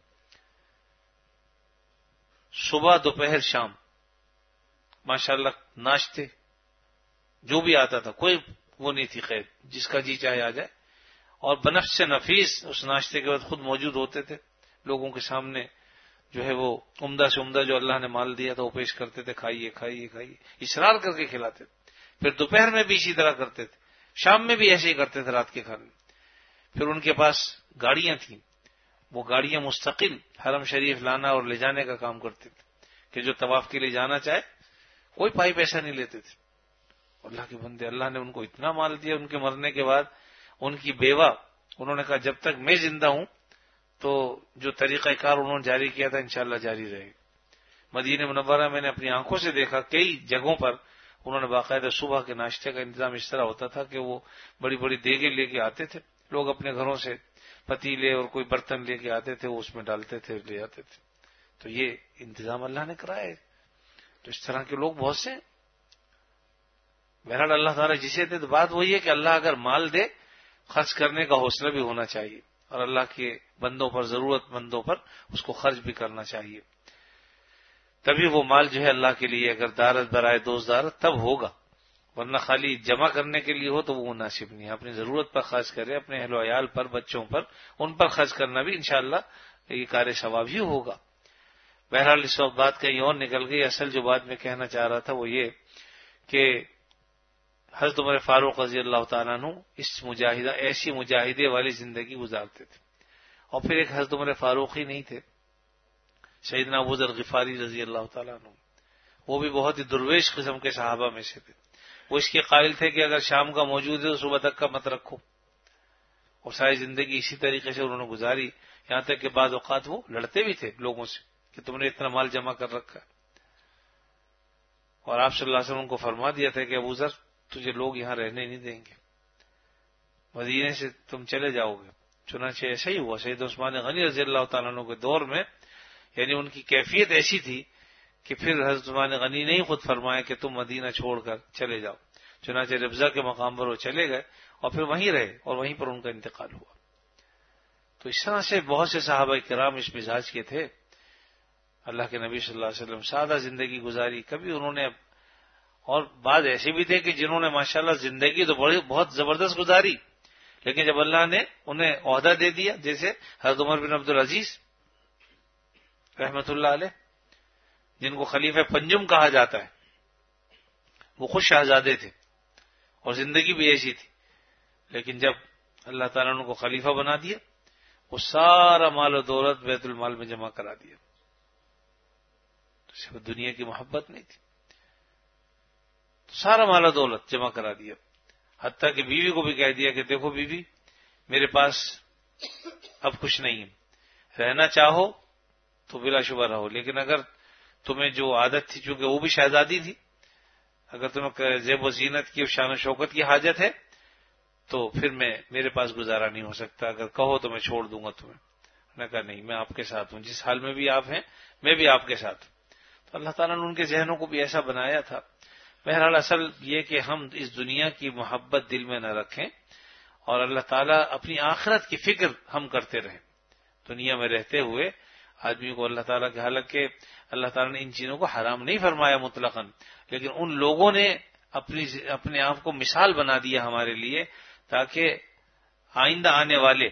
صبح دوپہر شام ماشاءاللہ ناشتے جو بھی آتا تھا، کوئی وہ نہیں تھی خیر، جس کا جی چاہے آ جائے. اور بنفس سے نفیس اس ناشتے کے بعد خود موجود ہوتے تھے لوگوں کے سامنے. جو ہے وہ عمدہ سے عمدہ جو اللہ نے مال دیا تھا وہ پیش کرتے تھے، کھائیے کھائیے کھائیے، اصرار کر کے کھلاتے تھے. پھر دوپہر میں بھی اسی طرح کرتے تھے، شام میں بھی ایسے ہی کرتے تھے رات کے کھانے. پھر ان کے پاس گاڑیاں تھیں، وہ گاڑیاں مستقل حرم شریف لانا اور لے جانے کا کام کرتے تھے کہ جو طواف کے لیے جانا چاہے کوئی پائی پیسہ نہیں لیتے تھے. اللہ کے بندے، اللہ نے ان کو اتنا مال دیا. ان کے مرنے کے بعد ان کی بیوہ، انہوں نے کہا جب تک میں زندہ ہوں تو جو طریقہ کار انہوں نے جاری کیا تھا انشاءاللہ جاری رہے. مدینہ منورہ میں نے اپنی آنکھوں سے دیکھا کئی جگہوں پر انہوں نے باقاعدہ صبح کے ناشتے کا انتظام اس طرح ہوتا تھا کہ وہ بڑی بڑی دیگیں لے کے آتے تھے لوگ اپنے گھروں سے، پتیلے اور کوئی برتن لے کے آتے تھے، وہ اس میں ڈالتے تھے لے آتے تھے. تو یہ انتظام اللہ نے کرایا ہے. تو اس طرح کے لوگ بہت سے ہیں. بہرحال اللہ تعالیٰ جسے دے، تو بات وہی ہے کہ اللہ اگر مال دے، خرچ کرنے کا حوصلہ بھی ہونا چاہیے، اور اللہ کے بندوں پر، ضرورت مندوں پر اس کو خرچ بھی کرنا چاہیے. تبھی وہ مال جو ہے اللہ کے لیے، اگر دارت برائے دوست دارت، تب ہوگا. ورنہ خالی جمع کرنے کے لیے ہو تو وہ مناسب نہیں ہے. اپنی ضرورت پر خرچ کرے، اپنے اہل و عیال پر، بچوں پر، ان پر خرچ کرنا بھی انشاءاللہ یہ کار ثواب ہی ہوگا. بہرحال اس وقت بات کہیں اور نکل گئی. اصل جو بات میں کہنا چاہ رہا تھا وہ یہ کہ حضرت عمر فاروق رضی اللہ تعالیٰ عنہ اس مجاہدہ ایسی مجاہدے والی زندگی گزارتے تھے. اور پھر ایک حضرت عمر فاروق ہی نہیں تھے، سیدنا ابو ذر غفاری رضی اللہ تعالیٰ عنہ، وہ بھی بہت ہی درویش قسم کے صحابہ میں سے تھے. وہ اس کے قائل تھے کہ اگر شام کا موجود ہے تو صبح تک کا مت رکھو. اور ساری زندگی اسی طریقے سے انہوں نے گزاری، یہاں تک کہ بعض اوقات وہ لڑتے بھی تھے لوگوں سے کہ تم نے اتنا مال جمع کر رکھا. اور آپ صلی اللہ علیہ وسلم کو فرما دیا تھا کہ ابو ذر تجھے لوگ یہاں رہنے نہیں دیں گے، مدینے سے تم چلے جاؤ گے. چنانچہ ایسا ہی ہوا. سید عثمان غنی رضی اللہ تعالیٰ عنہ کے دور میں یعنی ان کی کیفیت ایسی تھی کہ پھر حضرت عثمان غنی نے ہی خود فرمایا کہ تم مدینہ چھوڑ کر چلے جاؤ. چنانچہ ربضہ کے مقام پر وہ چلے گئے اور پھر وہیں رہے اور وہیں پر ان کا انتقال ہوا. تو اس طرح سے بہت سے صحابہ کرام اس مزاج کے تھے. اللہ کے نبی صلی اللہ علیہ وسلم سادہ زندگی گزاری. کبھی انہوں نے، اور بعض ایسے بھی تھے کہ جنہوں نے ماشاءاللہ زندگی تو بڑی بہت زبردست گزاری، لیکن جب اللہ نے انہیں عہدہ دے دیا، جیسے حضرت عمر بن عبد العزیز رحمۃ اللہ علیہ، جن کو خلیفہ پنجم کہا جاتا ہے، وہ خود شہزادے تھے اور زندگی بھی ایسی تھی، لیکن جب اللہ تعالیٰ نے ان کو خلیفہ بنا دیا، وہ سارا مال و دولت بیت المال میں جمع کرا دیا. تو دنیا کی محبت نہیں تھی، تو سارا مال و دولت جمع کرا دیا. حتیٰ کہ بیوی کو بھی کہہ دیا کہ دیکھو بیوی، میرے پاس اب کچھ نہیں ہے، رہنا چاہو تو بلا شبہ رہو، لیکن اگر تمہیں جو عادت تھی، چونکہ وہ بھی شہزادی تھی، اگر تمہیں زیب و زینت کی اور شان و شوکت کی حاجت ہے تو پھر میں میرے پاس گزارا نہیں ہو سکتا، اگر کہو تو میں چھوڑ دوں گا تمہیں. میں کہا نہیں، میں آپ کے ساتھ ہوں، جس حال میں بھی آپ ہیں میں بھی آپ کے ساتھ ہوں. تو اللہ تعالیٰ نے ان کے ذہنوں کو بھی ایسا بنایا تھا. بہرحال اصل یہ کہ ہم اس دنیا کی محبت دل میں نہ رکھیں اور اللہ تعالیٰ اپنی آخرت کی فکر ہم کرتے رہیں. دنیا میں رہتے ہوئے آدمی کو اللہ تعالیٰ کے، حالانکہ اللہ تعالیٰ نے ان چیزوں کو حرام نہیں فرمایا مطلقاً، لیکن ان لوگوں نے اپنی اپنے آپ کو مثال بنا دیا ہمارے لیے تاکہ آئندہ آنے والے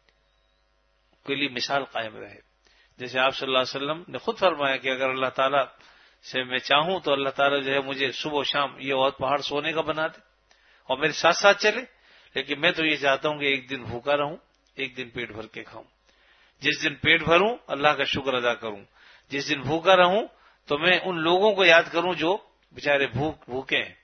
کے لیے مثال قائم رہے. جیسے آپ صلی اللہ علیہ وسلم نے خود فرمایا کہ اگر اللہ تعالیٰ سے میں چاہوں تو اللہ تعالیٰ جو ہے مجھے صبح و شام یہ اور پہاڑ سونے کا بنا دے اور میرے ساتھ ساتھ چلے، لیکن میں تو یہ چاہتا ہوں کہ ایک دن بھوکا رہوں، ایک دن پیٹ بھر کے کھاؤں. جس دن پیٹ بھروں اللہ کا شکر ادا کروں، جس دن بھوکا رہوں تو میں ان لوگوں کو یاد کروں جو بےچارے بھوک بھوکے ہیں.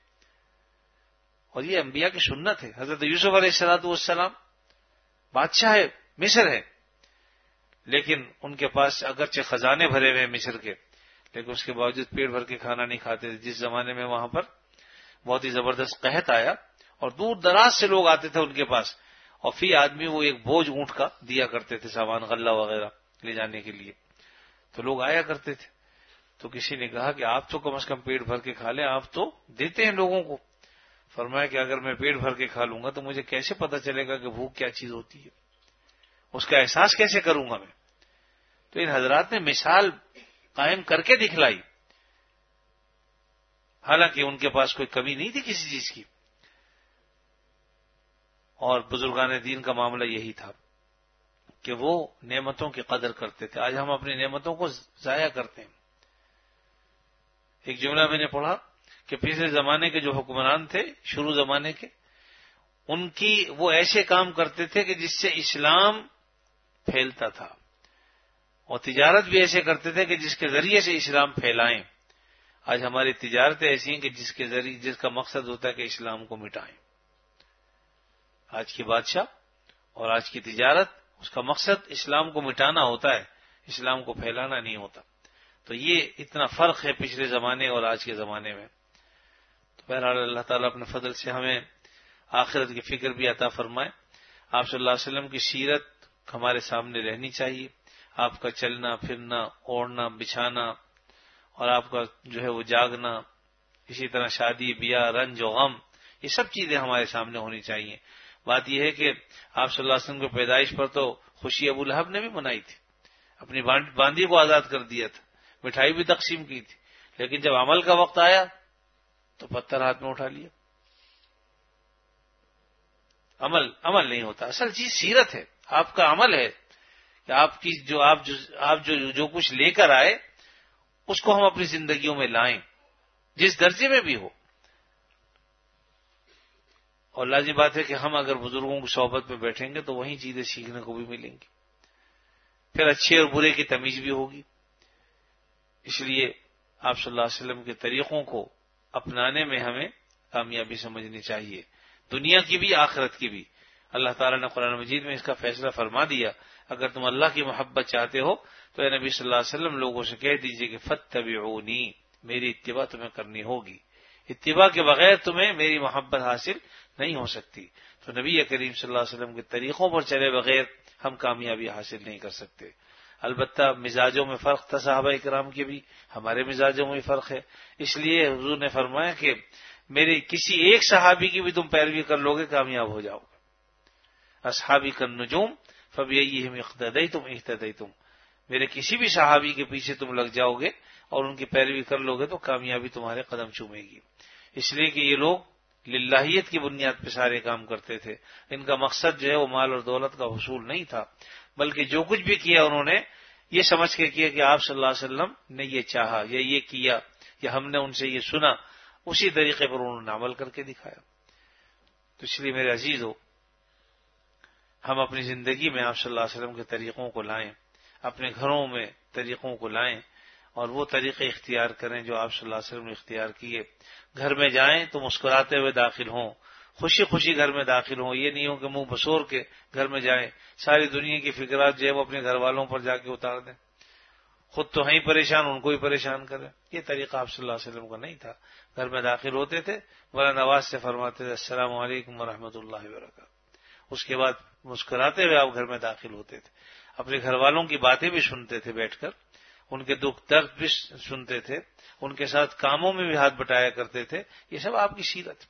اور یہ انبیاء کی سنت ہے. حضرت یوسف علیہ الصلوۃ والسلام بادشاہ ہے، مصر ہے، لیکن ان کے پاس اگرچہ خزانے بھرے ہوئے ہیں مصر کے، لیکن اس کے باوجود پیٹ بھر کے کھانا نہیں کھاتے تھے. جس زمانے میں وہاں پر بہت ہی زبردست قحط آیا اور دور دراز سے لوگ آتے تھے ان کے پاس، اور فی آدمی وہ ایک بوجھ اونٹ کا دیا کرتے تھے، سامان غلہ وغیرہ لے جانے کے لیے. تو لوگ آیا کرتے تھے. تو کسی نے کہا کہ آپ تو کم از کم پیٹ بھر کے کھا لیں، آپ تو دیتے ہیں لوگوں کو. فرمایا کہ اگر میں پیٹ بھر کے کھا لوں گا تو مجھے کیسے پتا چلے گا کہ بھوک کیا چیز ہوتی ہے، اس کا احساس کیسے کروں گا میں. تو ان حضرات نے مثال قائم کر کے دکھلائی، حالانکہ ان کے پاس کوئی کمی نہیں تھی کسی چیز کی. اور بزرگان دین کا معاملہ یہی تھا کہ وہ نعمتوں کی قدر کرتے تھے. آج ہم اپنی نعمتوں کو ضائع کرتے ہیں. ایک جملہ میں نے پڑھا کہ پچھلے زمانے کے جو حکمران تھے، شروع زمانے کے، ان کی وہ ایسے کام کرتے تھے کہ جس سے اسلام پھیلتا تھا، اور تجارت بھی ایسے کرتے تھے کہ جس کے ذریعے سے اسلام پھیلائیں. آج ہماری تجارتیں ایسی ہیں کہ جس کے ذریعے جس کا مقصد ہوتا ہے کہ اسلام کو مٹائیں. آج کی بادشاہ اور آج کی تجارت، اس کا مقصد اسلام کو مٹانا ہوتا ہے، اسلام کو پھیلانا نہیں ہوتا. تو یہ اتنا فرق ہے پچھلے زمانے اور آج کے زمانے میں. تو بہرحال اللہ تعالیٰ اپنے فضل سے ہمیں آخرت کی فکر بھی عطا فرمائے. آپ صلی اللہ علیہ وسلم کی سیرت ہمارے سامنے رہنی چاہیے. آپ کا چلنا پھرنا، اوڑھنا بچھانا اور آپ کا جو ہے وہ جاگنا، اسی طرح شادی بیاہ، رنج و غم، یہ سب چیزیں ہمارے سامنے ہونی چاہیے۔ بات یہ ہے کہ آپ صلی اللہ علیہ وسلم کی پیدائش پر تو خوشی ابو لہب نے بھی منائی تھی، اپنی باندی کو آزاد کر دیا تھا، مٹھائی بھی تقسیم کی تھی، لیکن جب عمل کا وقت آیا تو پتھر ہاتھ میں اٹھا لیا۔ عمل عمل نہیں ہوتا، اصل چیز سیرت ہے، آپ کا عمل ہے کہ آپ کی جو آپ جو آپ جو جو کچھ لے کر آئے اس کو ہم اپنی زندگیوں میں لائیں، جس درجے میں بھی ہو۔ اور لازمی بات ہے کہ ہم اگر بزرگوں کی صحبت میں بیٹھیں گے تو وہیں چیزیں سیکھنے کو بھی ملیں گی، پھر اچھے اور برے کی تمیز بھی ہوگی۔ اس لیے آپ صلی اللہ علیہ وسلم کے طریقوں کو اپنانے میں ہمیں کامیابی سمجھنی چاہیے، دنیا کی بھی آخرت کی بھی۔ اللہ تعالیٰ نے قرآن مجید میں اس کا فیصلہ فرما دیا، اگر تم اللہ کی محبت چاہتے ہو تو اے نبی صلی اللہ علیہ وسلم لوگوں سے کہہ دیجئے کہ فاتبعونی، میری اتباع تمہیں کرنی ہوگی، اتباع کے بغیر تمہیں میری محبت حاصل نہیں ہو سکتی۔ تو نبی کریم صلی اللہ علیہ وسلم کے طریقوں پر چلے بغیر ہم کامیابی حاصل نہیں کر سکتے۔ البتہ مزاجوں میں فرق تھا صحابہ اکرام کے بھی، ہمارے مزاجوں میں فرق ہے، اس لیے حضور نے فرمایا کہ میرے کسی ایک صحابی کی بھی تم پیروی کر لوگے کامیاب ہو جاؤ گے۔ اصحابی کالنجوم فبأیہم اقتدیتم اہتدیتم، میرے کسی بھی صحابی کے پیچھے تم لگ جاؤ گے اور ان کی پیروی کر لوگے تو کامیابی تمہارے قدم چومے گی۔ اس لیے کہ یہ لوگ للہیت کی بنیاد پہ سارے کام کرتے تھے، ان کا مقصد جو ہے وہ مال اور دولت کا حصول نہیں تھا، بلکہ جو کچھ بھی کیا انہوں نے یہ سمجھ کے کیا کہ آپ صلی اللہ علیہ وسلم نے یہ چاہا یا یہ کیا یا ہم نے ان سے یہ سنا، اسی طریقے پر انہوں نے عمل کر کے دکھایا۔ تو اس لیے میرے عزیزو، ہم اپنی زندگی میں آپ صلی اللہ علیہ وسلم کے طریقوں کو لائیں، اپنے گھروں میں طریقوں کو لائیں اور وہ طریقے اختیار کریں جو آپ صلی اللہ علیہ وسلم نے اختیار کیے۔ گھر میں جائیں تو مسکراتے ہوئے داخل ہوں، خوشی خوشی گھر میں داخل ہوں، یہ نہیں ہو کہ منہ بسور کے گھر میں جائیں، ساری دنیا کی فکرات جو ہے وہ اپنے گھر والوں پر جا کے اتار دیں، خود تو ہیں پریشان، ان کو ہی پریشان کریں۔ یہ طریقہ آپ صلی اللہ علیہ وسلم کا نہیں تھا۔ گھر میں داخل ہوتے تھے، مولانا نواز سے فرماتے تھے السلام علیکم ورحمۃ اللہ وبرکاتہ، اس کے بعد مسکراتے ہوئے آپ گھر میں داخل ہوتے تھے، اپنے گھر والوں کی باتیں بھی سنتے تھے بیٹھ کر، ان کے دکھ درد بھی سنتے تھے، ان کے ساتھ کاموں میں بھی ہاتھ بٹایا کرتے تھے۔ یہ سب آپ کی سیرت،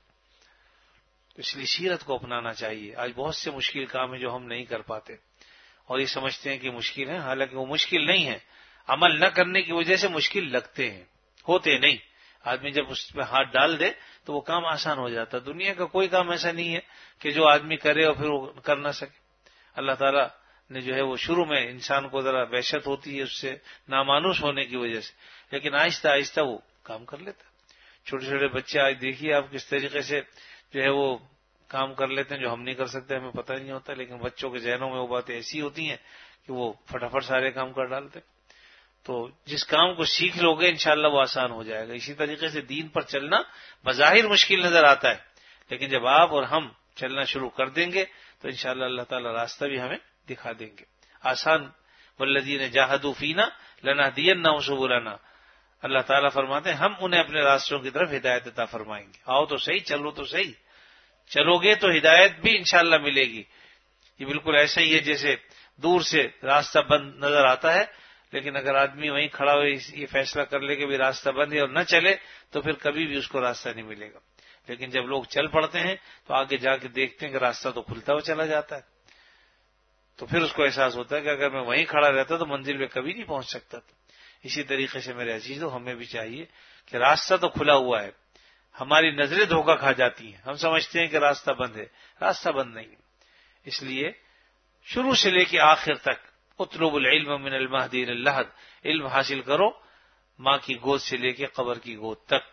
اس لیے سیرت کو اپنانا چاہیے۔ آج بہت سے مشکل کام ہیں جو ہم نہیں کر پاتے اور یہ سمجھتے ہیں کہ مشکل ہے، حالانکہ وہ مشکل نہیں ہے، عمل نہ کرنے کی وجہ سے مشکل لگتے ہیں، ہوتے نہیں۔ آدمی جب اس پہ ہاتھ ڈال دے تو وہ کام آسان ہو جاتا ہے۔ دنیا کا کوئی کام ایسا نہیں ہے کہ جو آدمی کرے اور پھر وہ کر نہ سکے۔ اللہ تعالیٰ نے جو ہے وہ شروع میں انسان کو ذرا وحشت ہوتی ہے اس سے نامانوس ہونے کی وجہ سے، لیکن آہستہ آہستہ وہ کام کر لیتا ہے۔ چھوٹے چھوٹے بچے آج دیکھیے آپ کس طریقے سے جو ہے وہ کام کر لیتے ہیں جو ہم نہیں کر سکتے، ہمیں پتہ نہیں ہوتا، لیکن بچوں کے ذہنوں میں وہ باتیں ایسی ہوتی ہیں کہ وہ فٹافٹ سارے کام کر ڈالتے۔ تو جس کام کو سیکھ لو گے انشاءاللہ وہ آسان ہو جائے گا۔ اسی طریقے سے دین پر چلنا بظاہر مشکل نظر آتا ہے، لیکن جب آپ اور ہم چلنا شروع کر دیں گے تو انشاءاللہ اللہ تعالیٰ راستہ بھی ہمیں دکھا دیں گے آسان۔ والذین جاہدوا فینا لنہدینہم سبلنا، اللہ تعالیٰ فرماتے ہیں ہم انہیں اپنے راستوں کی طرف ہدایت عطا فرمائیں گے۔ آؤ تو صحیح، چلو تو صحیح، چلو گے تو ہدایت بھی انشاءاللہ ملے گی۔ یہ بالکل ایسا ہی ہے جیسے دور سے راستہ بند نظر آتا ہے، لیکن اگر آدمی وہیں کھڑا ہوئے یہ فیصلہ کر لے کہ بھی راستہ بند ہے اور نہ چلے تو پھر کبھی بھی اس کو راستہ نہیں ملے گا۔ لیکن جب لوگ چل پڑتے ہیں تو آگے جا کے دیکھتے ہیں کہ راستہ تو کھلتا ہوا چلا جاتا ہے، تو پھر اس کو احساس ہوتا ہے کہ اگر میں وہیں کھڑا رہتا تو منزل پہ کبھی نہیں پہنچ سکتا تھا۔ اسی طریقے سے میرے عزیزوں ہمیں بھی چاہیے کہ راستہ تو کھلا ہوا ہے، ہماری نظریں دھوکہ کھا جاتی ہیں، ہم سمجھتے ہیں کہ راستہ بند ہے، راستہ بند نہیں ہے۔ اس لیے شروع سے لے کے آخر تک اطلب العلم من المہد الى اللحد، علم حاصل کرو ماں کی گود سے لے کے قبر کی گود تک۔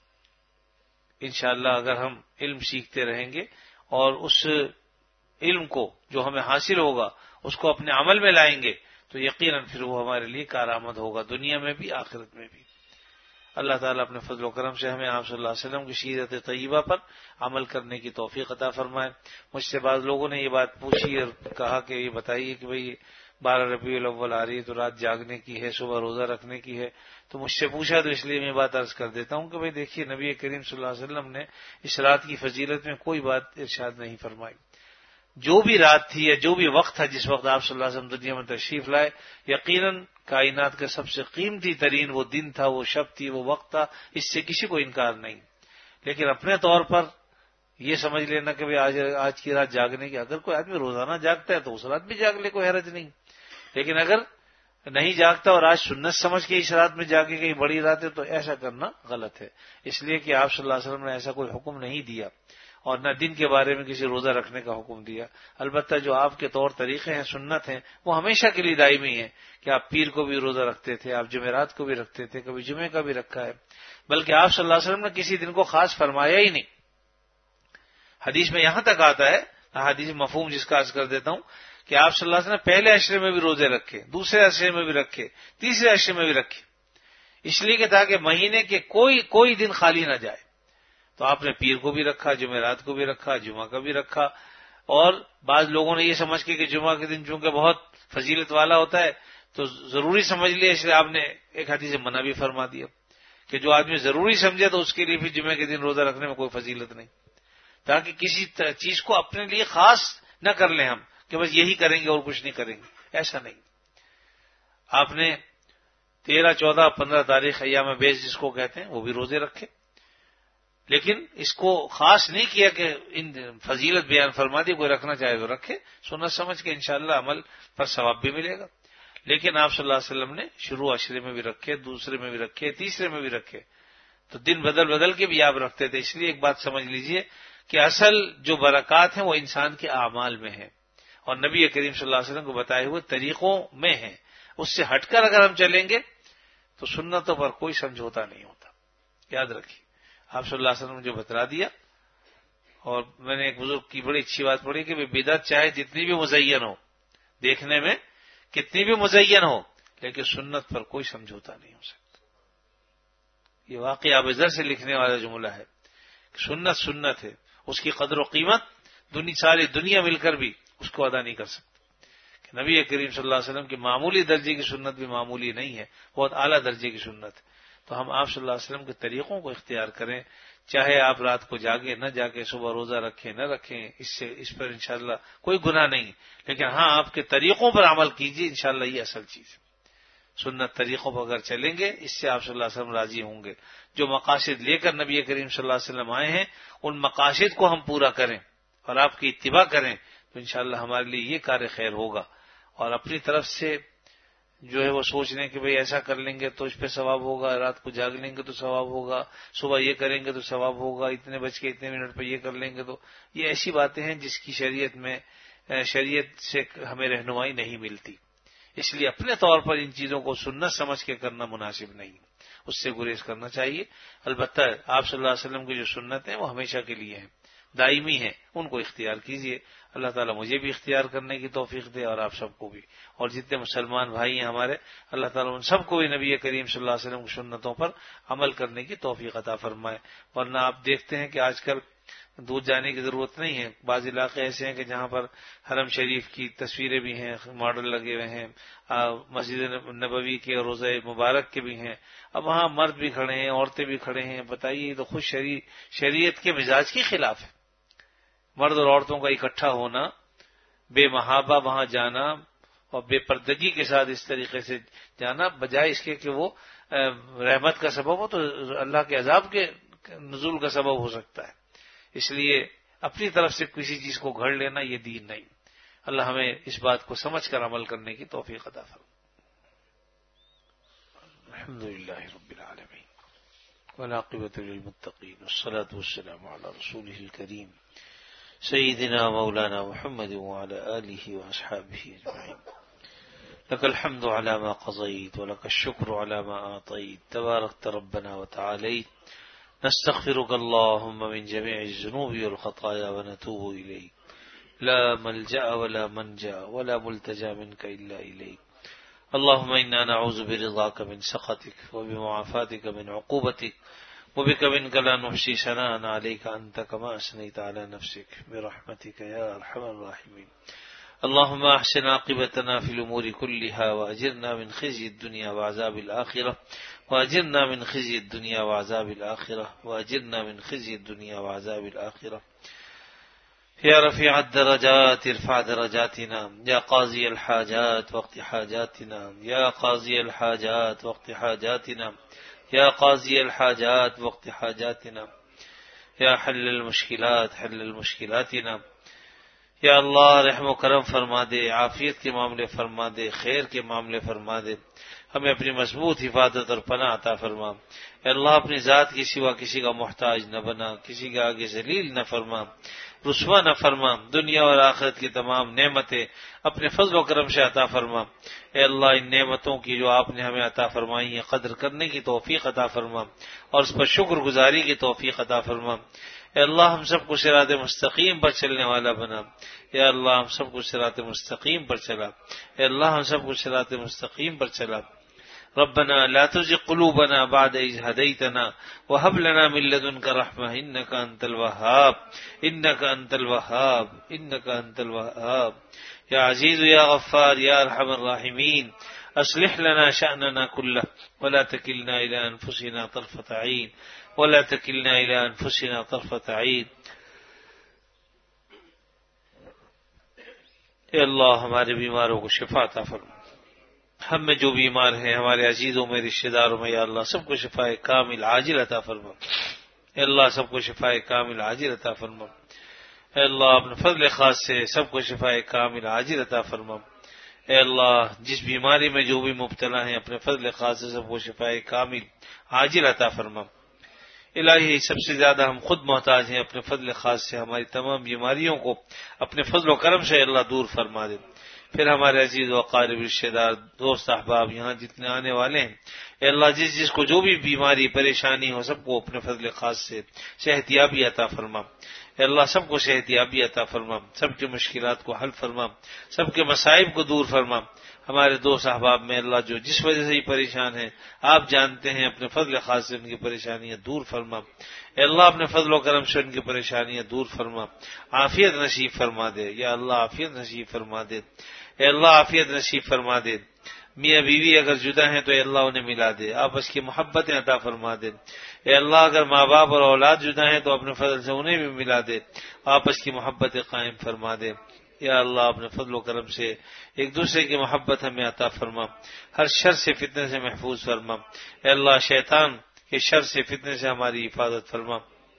انشاءاللہ اگر ہم علم سیکھتے رہیں گے اور اس علم کو جو ہمیں حاصل ہوگا اس کو اپنے عمل میں لائیں گے تو یقیناً پھر وہ ہمارے لیے کارآمد ہوگا، دنیا میں بھی آخرت میں بھی۔ اللہ تعالیٰ اپنے فضل و کرم سے ہمیں آپ صلی اللہ علیہ وسلم کی سیرت طیبہ پر عمل کرنے کی توفیق عطا فرمائے۔ مجھ سے بعض لوگوں نے یہ بات پوچھی اور کہا کہ یہ بتائیے کہ بھئی بارہ ربیع الاول آ رہی ہے تو رات جاگنے کی ہے، صبح روزہ رکھنے کی ہے، تو مجھ سے پوچھا تو اس لیے میں بات عرض کر دیتا ہوں کہ بھئی دیکھیے نبی کریم صلی اللہ علیہ وسلم نے اس رات کی فضیلت میں کوئی بات ارشاد نہیں فرمائی۔ جو بھی رات تھی یا جو بھی وقت تھا جس وقت آپ صلی اللہ علیہ وسلم دنیا میں تشریف لائے، یقیناً کائنات کا سب سے قیمتی ترین وہ دن تھا، وہ شب تھی، وہ وقت تھا، اس سے کسی کو انکار نہیں. لیکن اپنے طور پر یہ سمجھ لینا کہ بھئی آج آج کی رات جاگنے کی، اگر کوئی آدمی روزانہ جاگتا ہے تو اس رات بھی جاگ لے، کوئی حرج نہیں. لیکن اگر نہیں جاگتا اور آج سنت سمجھ کے اس رات میں جاگے کہیں بڑی رات ہے تو ایسا کرنا غلط ہے. اس لیے کہ آپ صلی اللہ علیہ وسلم نے ایسا کوئی حکم نہیں دیا اور نہ دن کے بارے میں کسی روزہ رکھنے کا حکم دیا. البتہ جو آپ کے طور طریقے ہیں، سنت ہیں، وہ ہمیشہ کے لیے دائمی ہیں کہ آپ پیر کو بھی روزہ رکھتے تھے، آپ جمعرات کو بھی رکھتے تھے، کبھی جمعے کا بھی رکھا ہے. بلکہ آپ صلی اللہ علیہ وسلم نے کسی دن کو خاص فرمایا ہی نہیں. حدیث میں یہاں تک آتا ہے، حدیث مفہوم جس کا عرض کر دیتا ہوں، کہ آپ صلی اللہ علیہ وسلم نے پہلے عشرے میں بھی روزے رکھے، دوسرے عشرے میں بھی رکھے، تیسرے عشرے میں بھی رکھے، اس لیے کہ تاکہ مہینے کے کوئی کوئی دن خالی نہ جائے. تو آپ نے پیر کو بھی رکھا، جمعرات کو بھی رکھا، جمعہ کا بھی رکھا. اور بعض لوگوں نے یہ سمجھ کے کہ جمعہ کے دن چونکہ بہت فضیلت والا ہوتا ہے تو ضروری سمجھ لیا، اس لیے آپ نے ایک حدیث منع بھی فرما دیا کہ جو آدمی ضروری سمجھے تو اس کے لیے پھر جمعے کے دن روزہ رکھنے میں کوئی فضیلت نہیں، تاکہ کسی چیز کو اپنے لیے خاص نہ کر لیں ہم کہ بس یہی کریں گے اور کچھ نہیں کریں گے. ایسا نہیں. آپ نے تیرہ چودہ پندرہ تاریخ ایام بیس جس کو کہتے ہیں وہ بھی روزے رکھے، لیکن اس کو خاص نہیں کیا کہ ان فضیلت بیان فرما دی، کوئی رکھنا چاہے تو رکھے، سنت سمجھ کے انشاءاللہ عمل پر ثواب بھی ملے گا. لیکن آپ صلی اللہ علیہ وسلم نے شروع عشرے میں بھی رکھے، دوسرے میں بھی رکھے، تیسرے میں بھی رکھے، تو دن بدل بدل کے بھی آپ رکھتے تھے. اس لیے ایک بات سمجھ لیجئے کہ اصل جو برکات ہیں وہ انسان کے اعمال میں ہیں اور نبی کریم صلی اللہ علیہ وسلم کو بتائے ہوئے طریقوں میں ہیں. اس سے ہٹ کر اگر ہم چلیں گے تو سنتوں پر کوئی سمجھوتا نہیں ہوتا. یاد رکھیے آپ صلی اللہ علیہ وسلم نے جو بتلا دیا. اور میں نے ایک بزرگ کی بڑی اچھی بات پڑھی کہ بدعت چاہے جتنی بھی مزین ہو، دیکھنے میں کتنی بھی مزین ہو، لیکن سنت پر کوئی سمجھوتا نہیں ہو سکتا. یہ واقعی ابو ذر سے لکھنے والا جملہ ہے کہ سنت سنت ہے، اس کی قدر و قیمت دنیا ساری دنیا مل کر بھی اس کو ادا نہیں کر سکتی. کہ نبی کریم صلی اللہ علیہ وسلم کی معمولی درجے کی سنت بھی معمولی نہیں ہے، بہت اعلیٰ درجے کی سنت ہے. تو ہم آپ صلی اللہ علیہ وسلم کے طریقوں کو اختیار کریں، چاہے آپ رات کو جاگے نہ جاگے، صبح روزہ رکھیں نہ رکھیں، اس سے اس پر انشاءاللہ کوئی گناہ نہیں. لیکن ہاں آپ کے طریقوں پر عمل کیجیے، انشاءاللہ یہ اصل چیز ہے. سنت طریقوں پر اگر چلیں گے اس سے آپ صلی اللہ علیہ وسلم راضی ہوں گے. جو مقاصد لے کر نبی کریم صلی اللہ علیہ وسلم آئے ہیں ان مقاصد کو ہم پورا کریں اور آپ کی اتباع کریں تو انشاءاللہ ہمارے لیے یہ کار خیر ہوگا. اور اپنی طرف سے جو ہے وہ سوچ لیں کہ بھئی ایسا کر لیں گے تو اس پہ ثواب ہوگا، رات کو جاگ لیں گے تو ثواب ہوگا، صبح یہ کریں گے تو ثواب ہوگا، اتنے بج کے اتنے منٹ پہ یہ کر لیں گے تو، یہ ایسی باتیں ہیں جس کی شریعت میں شریعت سے ہمیں رہنمائی نہیں ملتی. اس لیے اپنے طور پر ان چیزوں کو سنت سمجھ کے کرنا مناسب نہیں، اس سے گریز کرنا چاہیے. البتہ آپ صلی اللہ علیہ وسلم کی جو سنت ہیں وہ ہمیشہ کے لیے ہیں، دائمی ہیں، ان کو اختیار کیجیے. اللہ تعالیٰ مجھے بھی اختیار کرنے کی توفیق دے اور آپ سب کو بھی، اور جتنے مسلمان بھائی ہیں ہمارے، اللہ تعالیٰ ان سب کو بھی نبی کریم صلی اللہ علیہ وسلم کی سنتوں پر عمل کرنے کی توفیق عطا فرمائے. ورنہ آپ دیکھتے ہیں کہ آج کل دور جانے کی ضرورت نہیں ہے. بعض علاقے ایسے ہیں کہ جہاں پر حرم شریف کی تصویریں بھی ہیں، ماڈل لگے ہوئے ہیں، مسجد نبوی کے اور روضہ مبارک کے بھی ہیں. اب وہاں مرد بھی کھڑے ہیں، عورتیں بھی کھڑے ہیں. بتائیے یہ تو خود شریعت کے مزاج کے خلاف ہے. مرد اور عورتوں کا اکٹھا ہونا، بے محابہ وہاں جانا اور بے پردگی کے ساتھ اس طریقے سے جانا، بجائے اس کے کہ وہ رحمت کا سبب ہو تو اللہ کے عذاب کے نزول کا سبب ہو سکتا ہے. اس لیے اپنی طرف سے کسی چیز کو گھڑ لینا یہ دین نہیں. اللہ ہمیں اس بات کو سمجھ کر عمل کرنے کی توفیق عطا فرمائے. الحمدللہ رب العالمین والعاقبۃ للمتقین والصلاة والسلام علی رسولہ الکریم سیدنا مولانا محمد وعلى آلہ واصحابہ اجمعین. لك الحمد على ما قضيت ولك الشكر على ما أعطيت تباركت ربنا وتعاليت. نستغفرك اللهم من جميع الذنوب والخطايا ونتوب إليك. لا ملجأ ولا منجأ ولا ملتجأ منك إلا إليك. اللهم إنا نعوذ برضاك من سخطك وبمعافاتك من عقوبتك وبك منك لا نحصي ثناء عليك أنت كما أثنيت على نفسك برحمتك يا أرحم الراحمين. اللهم أحسن عاقبتنا في الأمور كلها وأجرنا من خزي الدنيا وعذاب الآخرة وأجرنا من خزي الدنيا وعذاب الآخرة وأجرنا من خزي الدنيا وعذاب الآخرة. یا رفیع الدرجات ارفع درجاتنا، یا قاضی الحاجات وقت حاجاتنا، یا قاضی الحاجات وقت حاجاتنا، یا قاضی الحاجات وقت حاجاتنا، یا حل المشکلات حل المشکلاتنا۔ یا اللہ رحم و کرم فرما دے، عافیت کے معاملے فرما دے، خیر کے معاملے فرما دے، ہمیں اپنی مضبوط حفاظت اور پناہ عطا فرما۔ اے اللہ اپنی ذات کے سوا کسی کا محتاج نہ بنا، کسی کے آگے ذلیل نہ فرما، رسوا نہ فرما، دنیا اور آخرت کی تمام نعمتیں اپنے فضل و کرم سے عطا فرما۔ اے اللہ ان نعمتوں کی جو آپ نے ہمیں عطا فرمائی ہیں قدر کرنے کی توفیق عطا فرما اور اس پر شکر گزاری کی توفیق عطا فرما۔ اے اللہ ہم سب کو صراط مستقیم پر چلنے والا بنا۔ اے اللہ ہم سب کو صراط مستقیم پر چلا۔ اے اللہ ہم سب کو صراط مستقیم پر چلا۔ ربنا لا تزغ قلوبنا بعد إذ هديتنا وهب لنا من لدنك رحمة إنك أنت الوهاب إنك أنت الوهاب إنك أنت الوهاب يا عزيز يا غفار يا أرحم الراحمين أصلح لنا شأننا كله ولا تكلنا إلى أنفسنا طرفة عين ولا تكلنا إلى أنفسنا طرفة عين۔ اے اللہ ہمارے بیماروں کو شفا عطا فرما، ہم میں جو بیمار ہیں ہمارے عزیزوں میں رشتہ داروں میں یا اللہ سب کو شفا کامل عاجل عطا فرما۔ اے اللہ سب کو شفا کامل عاجل عطا فرما۔ اے اللہ اپنے فضل خاص سے سب کو شفا کامل عاجل عطا فرما۔ اے اللہ جس بیماری میں جو بھی مبتلا ہیں اپنے فضل خاص سے سب کو شفا کامل عاجل عطا فرما۔ الہی سب سے زیادہ ہم خود محتاج ہیں، اپنے فضل خاص سے ہماری تمام بیماریوں کو اپنے فضل و کرم سے اللہ دور فرما دے۔ پھر ہمارے عزیز و اقارب رشتہ دار دوست احباب یہاں جتنے آنے والے ہیں، اے اللہ جس جس کو جو بھی بیماری پریشانی ہو سب کو اپنے فضل خاص سے صحت یابی عطا فرما۔ اے اللہ سب کو صحت یابی عطا فرما، سب کی مشکلات کو حل فرما، سب کے مصائب کو دور فرما۔ ہمارے دوست احباب میں اللہ جو جس وجہ سے ہی پریشان ہیں آپ جانتے ہیں، اپنے فضل خاص سے ان کی پریشانیاں دور فرما۔ اے اللہ اپنے فضل و کرم سے ان کی پریشانیاں دور فرما، عافیت نصیب فرما دے۔ یا اللہ عافیت نصیب فرما دے، اے اللہ عافیت نصیب فرما دے۔ میاں بیوی اگر جدا ہیں تو اے اللہ انہیں ملا دے، آپس کی محبتیں عطا فرما دے۔ اے اللہ اگر ماں باپ اور اولاد جدا ہیں تو اپنے فضل سے انہیں بھی ملا دے، آپس کی محبتیں قائم فرما دے۔ یا اللہ اپنے فضل و کرم سے ایک دوسرے کی محبت ہمیں عطا فرما، ہر شر سے فتنے سے محفوظ فرما۔ اے اللہ شیطان کے شر سے فتنے سے ہماری حفاظت فرما۔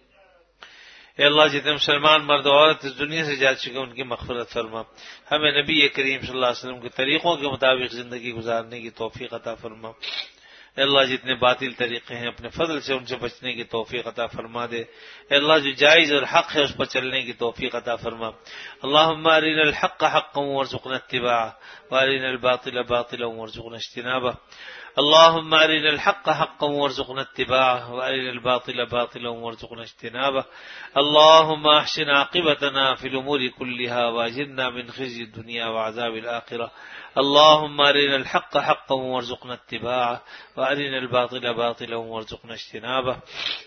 اے اللہ جتنے مسلمان مرد و عورت اس دنیا سے جا چکے ان کی مغفرت فرما، ہمیں نبی کریم صلی اللہ علیہ وسلم کے طریقوں کے مطابق زندگی گزارنے کی توفیق عطا فرما۔ اے اللہ جتنے باطل طریقے ہیں اپنے فضل سے ان سے بچنے کی توفیق عطا فرما دے۔ اے اللہ جو جائز اور حق ہے اس پر چلنے کی توفیق عطا فرما۔ اللہم ارنا الحق حقا وارزقنا اتباعه وارنا الباطل باطلا وارزقنا اجتنابه۔ اللهم أرنا الحق حقا وارزقنا اتباعه وأرنا الباطل باطلا وارزقنا اجتنابه۔ اللهم أحسن عاقبتنا في الأمور كلها وأجرنا من خزي الدنيا وعذاب الآخرة۔ اللهم أرنا الحق حقا وارزقنا اتباعه وأرنا الباطل باطلا وارزقنا اجتنابه۔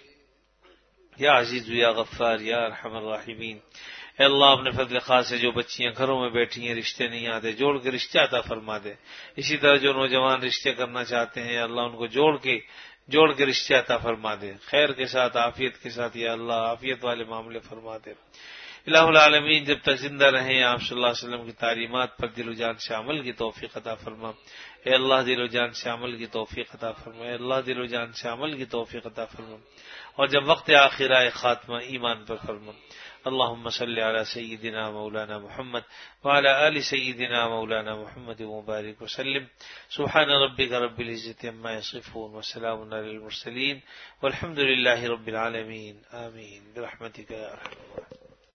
یا عزیز یا غفار یا ارحم الراحمین۔ اے اللہ اپنے فضل خاص سے جو بچیاں گھروں میں بیٹھی ہیں رشتے نہیں آتے جوڑ کے رشتے عطا فرما دے۔ اسی طرح جو نوجوان رشتے کرنا چاہتے ہیں اللہ ان کو جوڑ کے جوڑ کے رشتے عطا فرما دے، خیر کے ساتھ عافیت کے ساتھ۔ یا اللہ عافیت والے معاملے فرما دے۔ الہ العالمین جب تک زندہ رہیں آپ صلی اللہ علیہ وسلم کی تعلیمات پر دل و جان سے عمل کی توفیق عطا فرما۔ اے اللہ دل و جان سے عمل کی توفیق عطا فرما۔ اے اللہ دل و جان سے عمل کی توفیق عطا فرما، اور جب وقت آخر آئے خاتمہ ایمان پر فرما۔ اللهم صل على سيدنا مولانا محمد وعلى آل سيدنا مولانا محمد وبارك وسلم۔ سبحان ربك رب العزة عما يصفون وسلام على المرسلين والحمد لله رب العالمين آمين برحمتك يا أرحم الراحمين۔